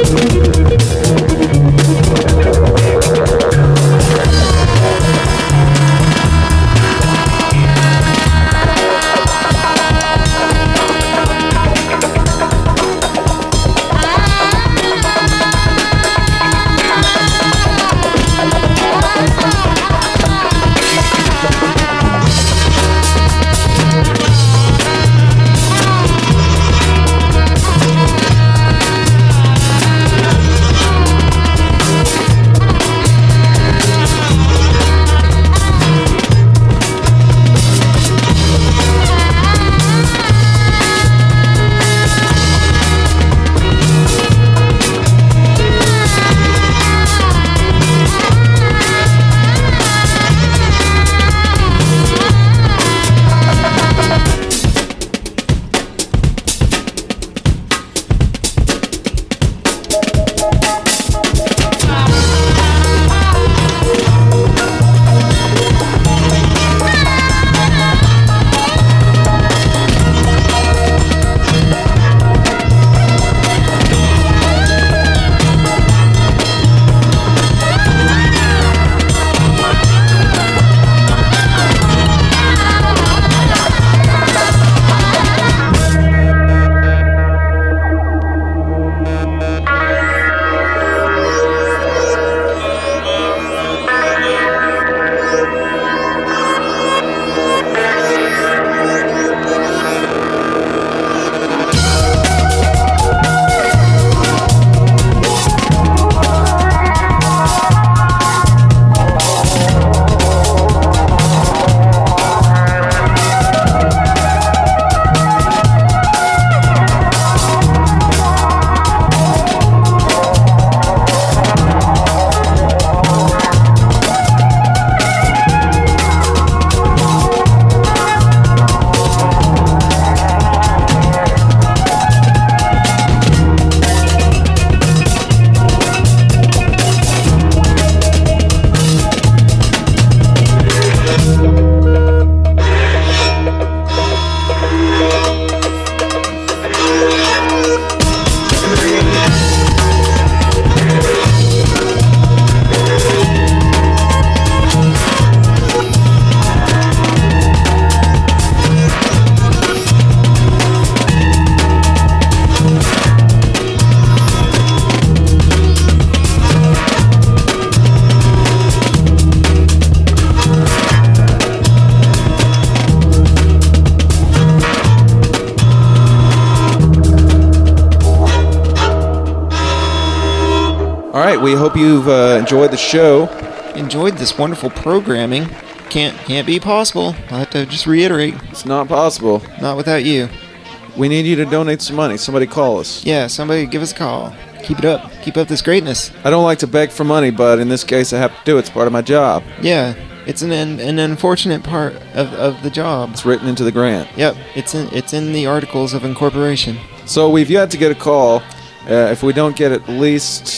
[SPEAKER 4] All right, we hope you've uh, enjoyed the show.
[SPEAKER 5] Enjoyed this wonderful programming. Can't can't be possible. I'll have to just reiterate.
[SPEAKER 4] It's not possible.
[SPEAKER 5] Not without you.
[SPEAKER 4] We need you to donate some money. Somebody call us.
[SPEAKER 5] Yeah, somebody give us a call. Keep it up. Keep up this greatness.
[SPEAKER 4] I don't like to beg for money, but in this case I have to do it. It's part of my job.
[SPEAKER 5] Yeah, it's an an unfortunate part of, of the job.
[SPEAKER 4] It's written into the grant.
[SPEAKER 5] Yep, it's in it's in the Articles of Incorporation.
[SPEAKER 4] So we've yet to get a call. Uh, if we don't get at least,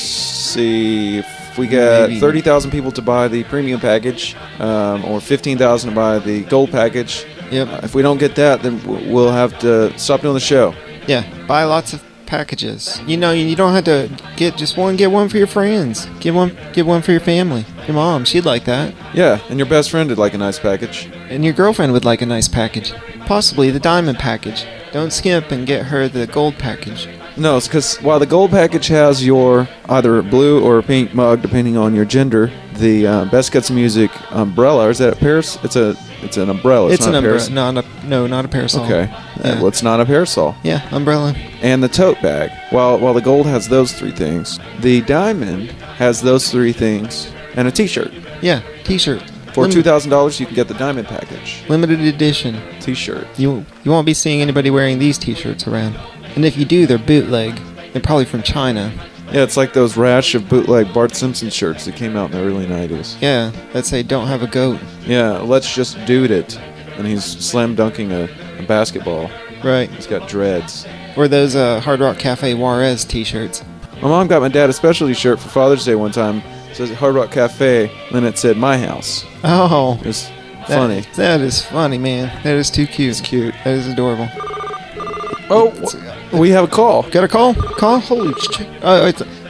[SPEAKER 4] see, if we get
[SPEAKER 5] Maybe.
[SPEAKER 4] thirty thousand people to buy the premium package, um, or fifteen thousand to buy the gold package,
[SPEAKER 5] Yep.
[SPEAKER 4] uh, if we don't get that, then w- we'll have to stop doing the show.
[SPEAKER 5] Yeah, buy lots of packages. You know, you don't have to get just one. Get one for your friends. Get one. Get one for your family. Your mom, she'd like that.
[SPEAKER 4] Yeah, and your best friend would like a nice package.
[SPEAKER 5] And your girlfriend would like a nice package. Possibly the diamond package. Don't skip and get her the gold package.
[SPEAKER 4] No, it's because while the gold package has your either blue or pink mug, depending on your gender, the uh, Best Cuts Music umbrella, or is that a paras? It's a it's an umbrella.
[SPEAKER 5] It's,
[SPEAKER 4] not
[SPEAKER 5] an
[SPEAKER 4] a
[SPEAKER 5] umbrella.
[SPEAKER 4] paras-
[SPEAKER 5] Not a no, not a parasol.
[SPEAKER 4] Okay,
[SPEAKER 5] Yeah.
[SPEAKER 4] Uh, well, it's not a parasol.
[SPEAKER 5] Yeah, umbrella.
[SPEAKER 4] And the tote bag. While while the gold has those three things, the diamond has those three things and a T-shirt.
[SPEAKER 5] Yeah, T-shirt.
[SPEAKER 4] For
[SPEAKER 5] Lim-
[SPEAKER 4] two thousand dollars, you can get the diamond package
[SPEAKER 5] Limited edition.
[SPEAKER 4] T-shirt.
[SPEAKER 5] You you won't be seeing anybody wearing these T-shirts around. And if you do, they're bootleg. They're probably from China.
[SPEAKER 4] Yeah, it's like those rash of bootleg Bart Simpson shirts that came out in the early nineties.
[SPEAKER 5] Yeah, that say "Don't have a goat."
[SPEAKER 4] Yeah, let's just dude it. And he's slam dunking a, a basketball.
[SPEAKER 5] Right.
[SPEAKER 4] He's got dreads.
[SPEAKER 5] Or those uh, Hard Rock Cafe Juarez T-shirts.
[SPEAKER 4] My mom got my dad a specialty shirt for Father's Day one time. It says Hard Rock Cafe, then it said my house.
[SPEAKER 5] Oh,
[SPEAKER 4] It was
[SPEAKER 5] that-
[SPEAKER 4] funny.
[SPEAKER 5] That is funny, man. That is too cute.
[SPEAKER 4] It's cute.
[SPEAKER 5] That is adorable.
[SPEAKER 4] Oh, w- we have a call.
[SPEAKER 5] Got a call? Call? Holy shit. Uh, it's,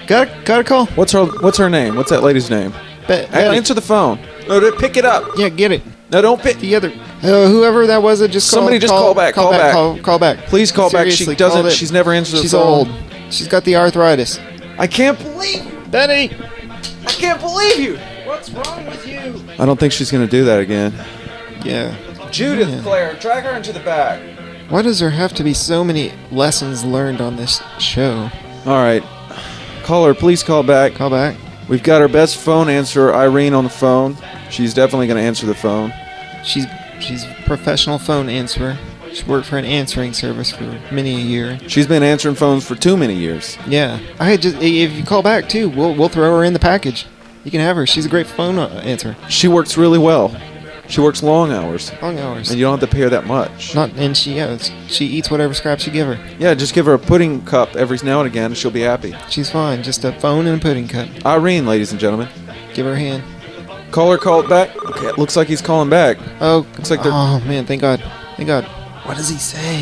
[SPEAKER 5] Got got a call.
[SPEAKER 4] What's her What's her name? What's that lady's name?
[SPEAKER 5] Be-
[SPEAKER 4] Hey, answer the phone. No, don't pick it up.
[SPEAKER 5] Yeah, get it.
[SPEAKER 4] No, don't pick.
[SPEAKER 5] The other, uh, whoever that was, that just
[SPEAKER 4] Somebody
[SPEAKER 5] called,
[SPEAKER 4] just call back, call back.
[SPEAKER 5] Call, call back.
[SPEAKER 4] Please call back. She
[SPEAKER 5] Seriously,
[SPEAKER 4] doesn't.
[SPEAKER 5] call it.
[SPEAKER 4] She's never answered the
[SPEAKER 5] She's
[SPEAKER 4] phone.
[SPEAKER 5] old. She's got the arthritis.
[SPEAKER 4] I can't believe.
[SPEAKER 5] Betty,
[SPEAKER 4] I can't believe you.
[SPEAKER 5] what's wrong with you?
[SPEAKER 4] I don't think she's going to do that again.
[SPEAKER 5] Yeah.
[SPEAKER 4] Judith,
[SPEAKER 5] Yeah.
[SPEAKER 4] Claire, drag her into the back.
[SPEAKER 5] Why does there have to be so many lessons learned on this show?
[SPEAKER 4] All right. Caller, please call back.
[SPEAKER 5] Call back.
[SPEAKER 4] We've got our best phone answerer, Irene, on the phone. She's definitely going to answer the phone.
[SPEAKER 5] She's she's a professional phone answerer. She worked for an answering service for many a year.
[SPEAKER 4] She's been answering phones for too many years.
[SPEAKER 5] Yeah. I had just if you call back too, we'll we'll throw her in the package. You can have her. She's a great phone uh, answerer.
[SPEAKER 4] She works really well. She works long hours.
[SPEAKER 5] Long hours.
[SPEAKER 4] And you don't have to pay her that much.
[SPEAKER 5] Not and she yeah, she eats whatever scraps you give her.
[SPEAKER 4] Yeah, just give her a pudding cup every now and again, and she'll be happy.
[SPEAKER 5] She's fine. Just a phone and a pudding cup.
[SPEAKER 4] Irene, ladies and gentlemen.
[SPEAKER 5] Give her a hand.
[SPEAKER 4] Caller called back. Okay, it looks like he's calling back.
[SPEAKER 5] Oh,
[SPEAKER 4] looks like they're.
[SPEAKER 5] Oh man, thank God, thank God. What is he saying?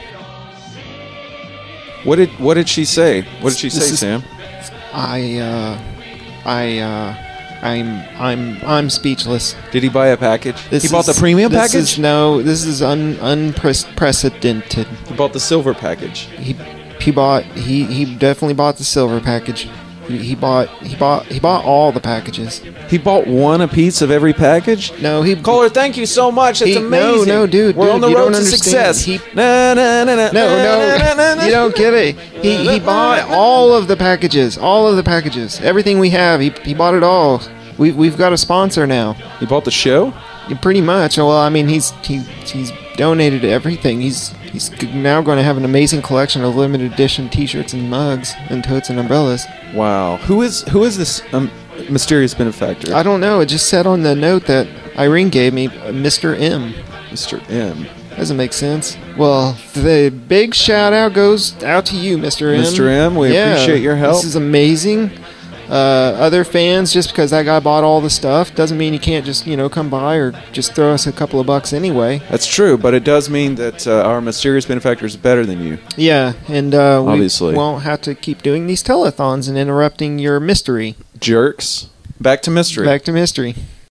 [SPEAKER 4] What did What did she say? What did she
[SPEAKER 5] This
[SPEAKER 4] say,
[SPEAKER 5] is-
[SPEAKER 4] Sam?
[SPEAKER 5] I uh, I uh, I'm I'm I'm speechless.
[SPEAKER 4] Did he buy a package?
[SPEAKER 5] This
[SPEAKER 4] he bought
[SPEAKER 5] is-
[SPEAKER 4] the premium
[SPEAKER 5] this
[SPEAKER 4] package.
[SPEAKER 5] Is, no, this is un, unprecedented.
[SPEAKER 4] He bought the silver package.
[SPEAKER 5] He he bought he he definitely bought the silver package. He, he bought he bought he bought all the packages.
[SPEAKER 4] He bought one a piece of every package.
[SPEAKER 5] No, he
[SPEAKER 4] Caller, thank you so much. It's
[SPEAKER 5] He-
[SPEAKER 4] amazing.
[SPEAKER 5] no, no, dude,
[SPEAKER 4] We're
[SPEAKER 5] dude,
[SPEAKER 4] on the
[SPEAKER 5] you
[SPEAKER 4] road
[SPEAKER 5] don't
[SPEAKER 4] to
[SPEAKER 5] understand.
[SPEAKER 4] success.
[SPEAKER 5] He-
[SPEAKER 4] Na, na, na, na,
[SPEAKER 5] No,
[SPEAKER 4] na, na, na,
[SPEAKER 5] no, you don't get it. He he bought all of the packages, all of the packages, everything we have. He he bought it all. We we've got a sponsor now.
[SPEAKER 4] He bought the show.
[SPEAKER 5] Yeah, pretty much. Well, I mean, he's he he's donated everything. He's he's now going to have an amazing collection of limited edition T-shirts and mugs and totes and umbrellas.
[SPEAKER 4] Wow. Who is Who is this um, mysterious benefactor?
[SPEAKER 5] I don't know. It just said on the note that Irene gave me, uh, Mister M.
[SPEAKER 4] Mister M.
[SPEAKER 5] Doesn't make sense. Well, the big shout out goes out to you, Mister M.
[SPEAKER 4] Mister M, we
[SPEAKER 5] Yeah,
[SPEAKER 4] appreciate your help.
[SPEAKER 5] This is amazing. Uh, other fans, just because that guy bought all the stuff doesn't mean you can't just, you know, come by or just throw us a couple of bucks anyway.
[SPEAKER 4] That's true, but it does mean that uh, our mysterious benefactor is better than you.
[SPEAKER 5] Yeah, and uh, we
[SPEAKER 4] Obviously.
[SPEAKER 5] won't have to keep doing these telethons and interrupting your mystery.
[SPEAKER 4] Jerks. Back to mystery.
[SPEAKER 5] Back to mystery.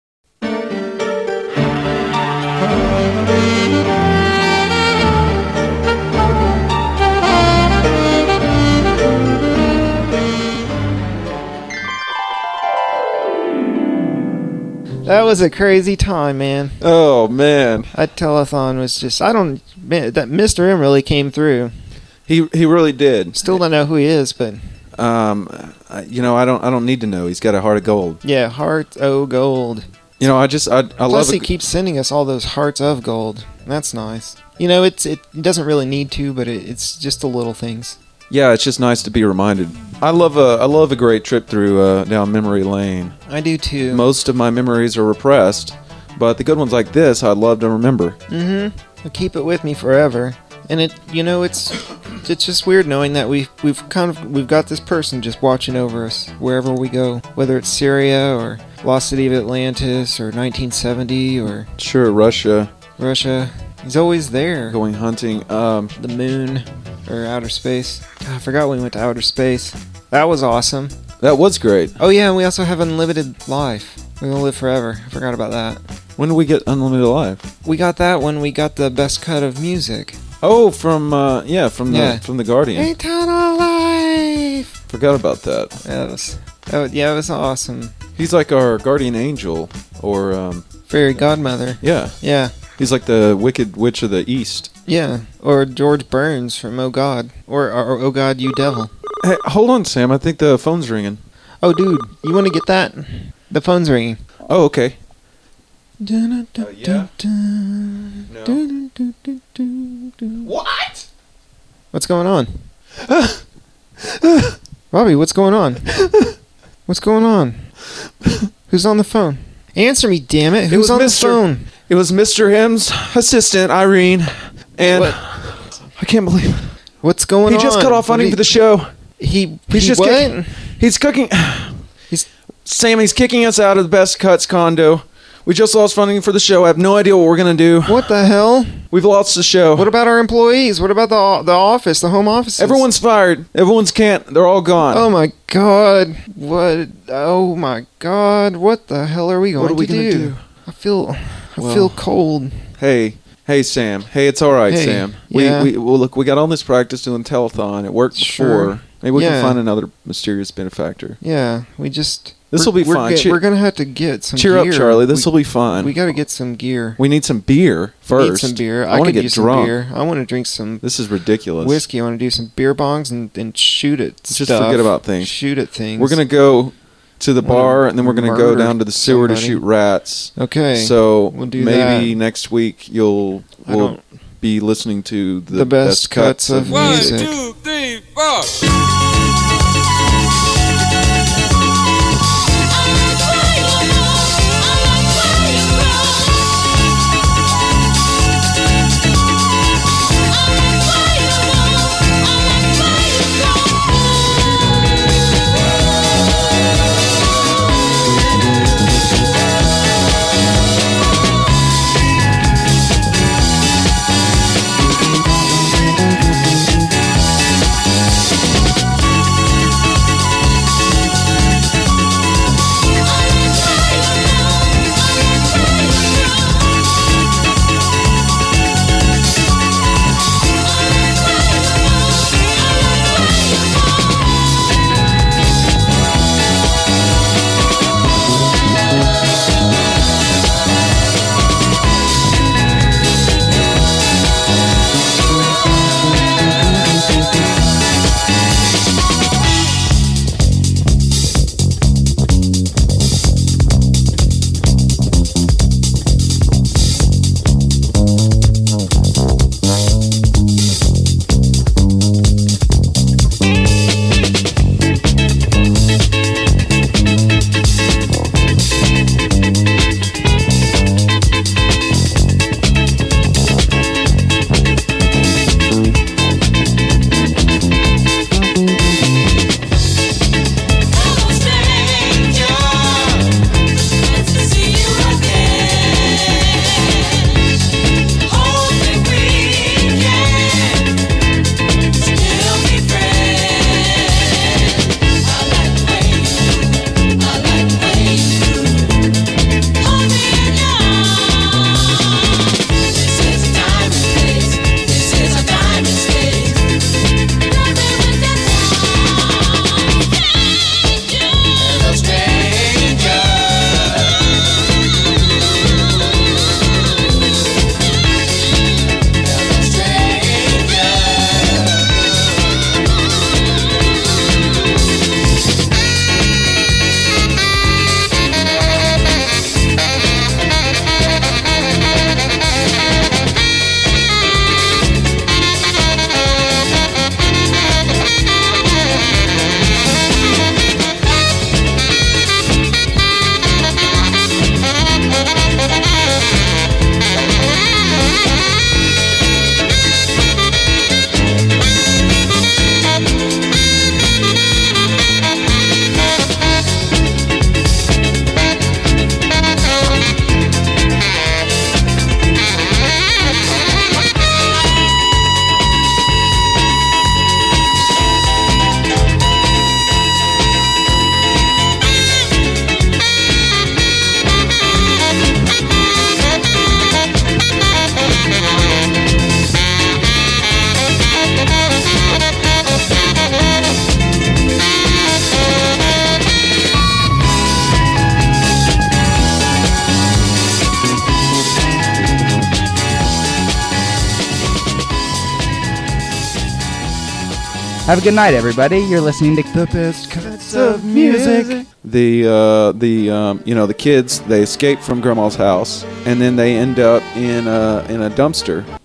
[SPEAKER 5] That was a crazy time, man.
[SPEAKER 4] Oh man,
[SPEAKER 5] that telethon was just—I don't. Man, that Mister M really came through.
[SPEAKER 4] He he really did.
[SPEAKER 5] Still don't know who he is, but
[SPEAKER 4] um, you know, I don't I don't need to know. He's got a heart of gold.
[SPEAKER 5] Yeah, heart o' gold.
[SPEAKER 4] You know, I just I I
[SPEAKER 5] Plus,
[SPEAKER 4] love.
[SPEAKER 5] he
[SPEAKER 4] a,
[SPEAKER 5] keeps sending us all those hearts of gold. That's nice. You know, it's it doesn't really need to, but it, it's just the little things.
[SPEAKER 4] Yeah, it's just nice to be reminded. I love a I love a great trip through uh, down memory lane.
[SPEAKER 5] I do too.
[SPEAKER 4] Most of my memories are repressed, but the good ones like this, I'd love to remember.
[SPEAKER 5] Mm-hmm. I'll keep it with me forever. And it, you know, it's it's just weird knowing that we've we've kind of we've got this person just watching over us wherever we go, whether it's Syria or Lost City of Atlantis or nineteen seventy or
[SPEAKER 4] Sure, Russia.
[SPEAKER 5] Russia. He's always there.
[SPEAKER 4] Going hunting. Um,
[SPEAKER 5] the moon or outer space. God, I forgot we went to outer space. That was awesome.
[SPEAKER 4] That was great.
[SPEAKER 5] Oh yeah, and we also have unlimited life. We're gonna live forever. I forgot about that.
[SPEAKER 4] When did we get unlimited life?
[SPEAKER 5] We got that when we got the best cut of music.
[SPEAKER 4] Oh, from uh, yeah, from the
[SPEAKER 5] Yeah.
[SPEAKER 4] from the Guardian.
[SPEAKER 5] Eternal life.
[SPEAKER 4] Forgot about that.
[SPEAKER 5] Yeah, that was, that was, yeah, it was awesome.
[SPEAKER 4] He's like our guardian angel, or um,
[SPEAKER 5] Fairy godmother.
[SPEAKER 4] yeah,
[SPEAKER 5] Yeah,
[SPEAKER 4] he's like the Wicked Witch of the East.
[SPEAKER 5] yeah. Or George Burns from Oh God. Or, or Oh God, You Devil.
[SPEAKER 4] Hey, hold on, Sam. I think the phone's ringing.
[SPEAKER 5] Oh, dude, you want to get that? The phone's ringing.
[SPEAKER 4] Oh, okay.
[SPEAKER 5] Oh,
[SPEAKER 4] yeah?
[SPEAKER 5] What? What's going on? Robbie, what's going on? What's going on? Who's on the phone? Answer me, damn it. Who's
[SPEAKER 4] was
[SPEAKER 5] on
[SPEAKER 4] Mister
[SPEAKER 5] the phone?
[SPEAKER 4] It was Mister M's assistant, Irene, and
[SPEAKER 5] What?
[SPEAKER 4] I can't believe it.
[SPEAKER 5] What's going
[SPEAKER 4] He
[SPEAKER 5] on?
[SPEAKER 4] just cut off funding
[SPEAKER 5] What
[SPEAKER 4] for the show.
[SPEAKER 5] He,
[SPEAKER 4] He's
[SPEAKER 5] he
[SPEAKER 4] just
[SPEAKER 5] what?
[SPEAKER 4] kicking. He's cooking.
[SPEAKER 5] He's
[SPEAKER 4] Sam, he's kicking us out of the Best Cuts condo. We just lost funding for the show. I have no idea what we're going to do.
[SPEAKER 5] What the hell?
[SPEAKER 4] We've lost the show.
[SPEAKER 5] What about our employees? What about the the office, the home office?
[SPEAKER 4] Everyone's fired. Everyone's can't. They're all gone.
[SPEAKER 5] Oh my god. What? Oh my god. What the hell are we going
[SPEAKER 4] What are we
[SPEAKER 5] to
[SPEAKER 4] gonna
[SPEAKER 5] do?
[SPEAKER 4] do?
[SPEAKER 5] I feel I
[SPEAKER 4] Well,
[SPEAKER 5] feel cold.
[SPEAKER 4] Hey. Hey, Sam. Hey, it's all right,
[SPEAKER 5] Hey,
[SPEAKER 4] Sam.
[SPEAKER 5] yeah.
[SPEAKER 4] We, we well, look, we got all this practice doing telethon. It worked
[SPEAKER 5] Sure.
[SPEAKER 4] before. Maybe we
[SPEAKER 5] Yeah.
[SPEAKER 4] can find another mysterious benefactor.
[SPEAKER 5] Yeah, we just
[SPEAKER 4] This will
[SPEAKER 5] we're-
[SPEAKER 4] be
[SPEAKER 5] we're
[SPEAKER 4] fine.
[SPEAKER 5] get-
[SPEAKER 4] Cheer-
[SPEAKER 5] we're gonna have to get some
[SPEAKER 4] Cheer
[SPEAKER 5] gear.
[SPEAKER 4] up, Charlie. This
[SPEAKER 5] We-
[SPEAKER 4] will be fine.
[SPEAKER 5] We got to get some gear.
[SPEAKER 4] We need some beer first.
[SPEAKER 5] Need some beer.
[SPEAKER 4] I,
[SPEAKER 5] I,
[SPEAKER 4] want to
[SPEAKER 5] could
[SPEAKER 4] get
[SPEAKER 5] use
[SPEAKER 4] drunk.
[SPEAKER 5] some beer. I want to drink some
[SPEAKER 4] This is ridiculous.
[SPEAKER 5] whiskey. I want to do some beer bongs and, and shoot at
[SPEAKER 4] Just
[SPEAKER 5] stuff.
[SPEAKER 4] forget about things.
[SPEAKER 5] Shoot at things.
[SPEAKER 4] We're gonna go to the
[SPEAKER 5] Wanna
[SPEAKER 4] bar, and then we're gonna go
[SPEAKER 5] murder
[SPEAKER 4] down to the sewer to
[SPEAKER 5] somebody.
[SPEAKER 4] shoot rats.
[SPEAKER 5] Okay.
[SPEAKER 4] So
[SPEAKER 5] We'll do
[SPEAKER 4] maybe
[SPEAKER 5] that.
[SPEAKER 4] next week you'll
[SPEAKER 5] I
[SPEAKER 4] we'll
[SPEAKER 5] don't-
[SPEAKER 4] be listening to the,
[SPEAKER 5] The best cuts of
[SPEAKER 9] One,
[SPEAKER 5] music.
[SPEAKER 9] two, three, four.
[SPEAKER 10] Have a good night, everybody. You're listening to the best cuts of music.
[SPEAKER 4] The uh, the um, you know the kids, they escape from Grandma's house, and then they end up in a in a dumpster.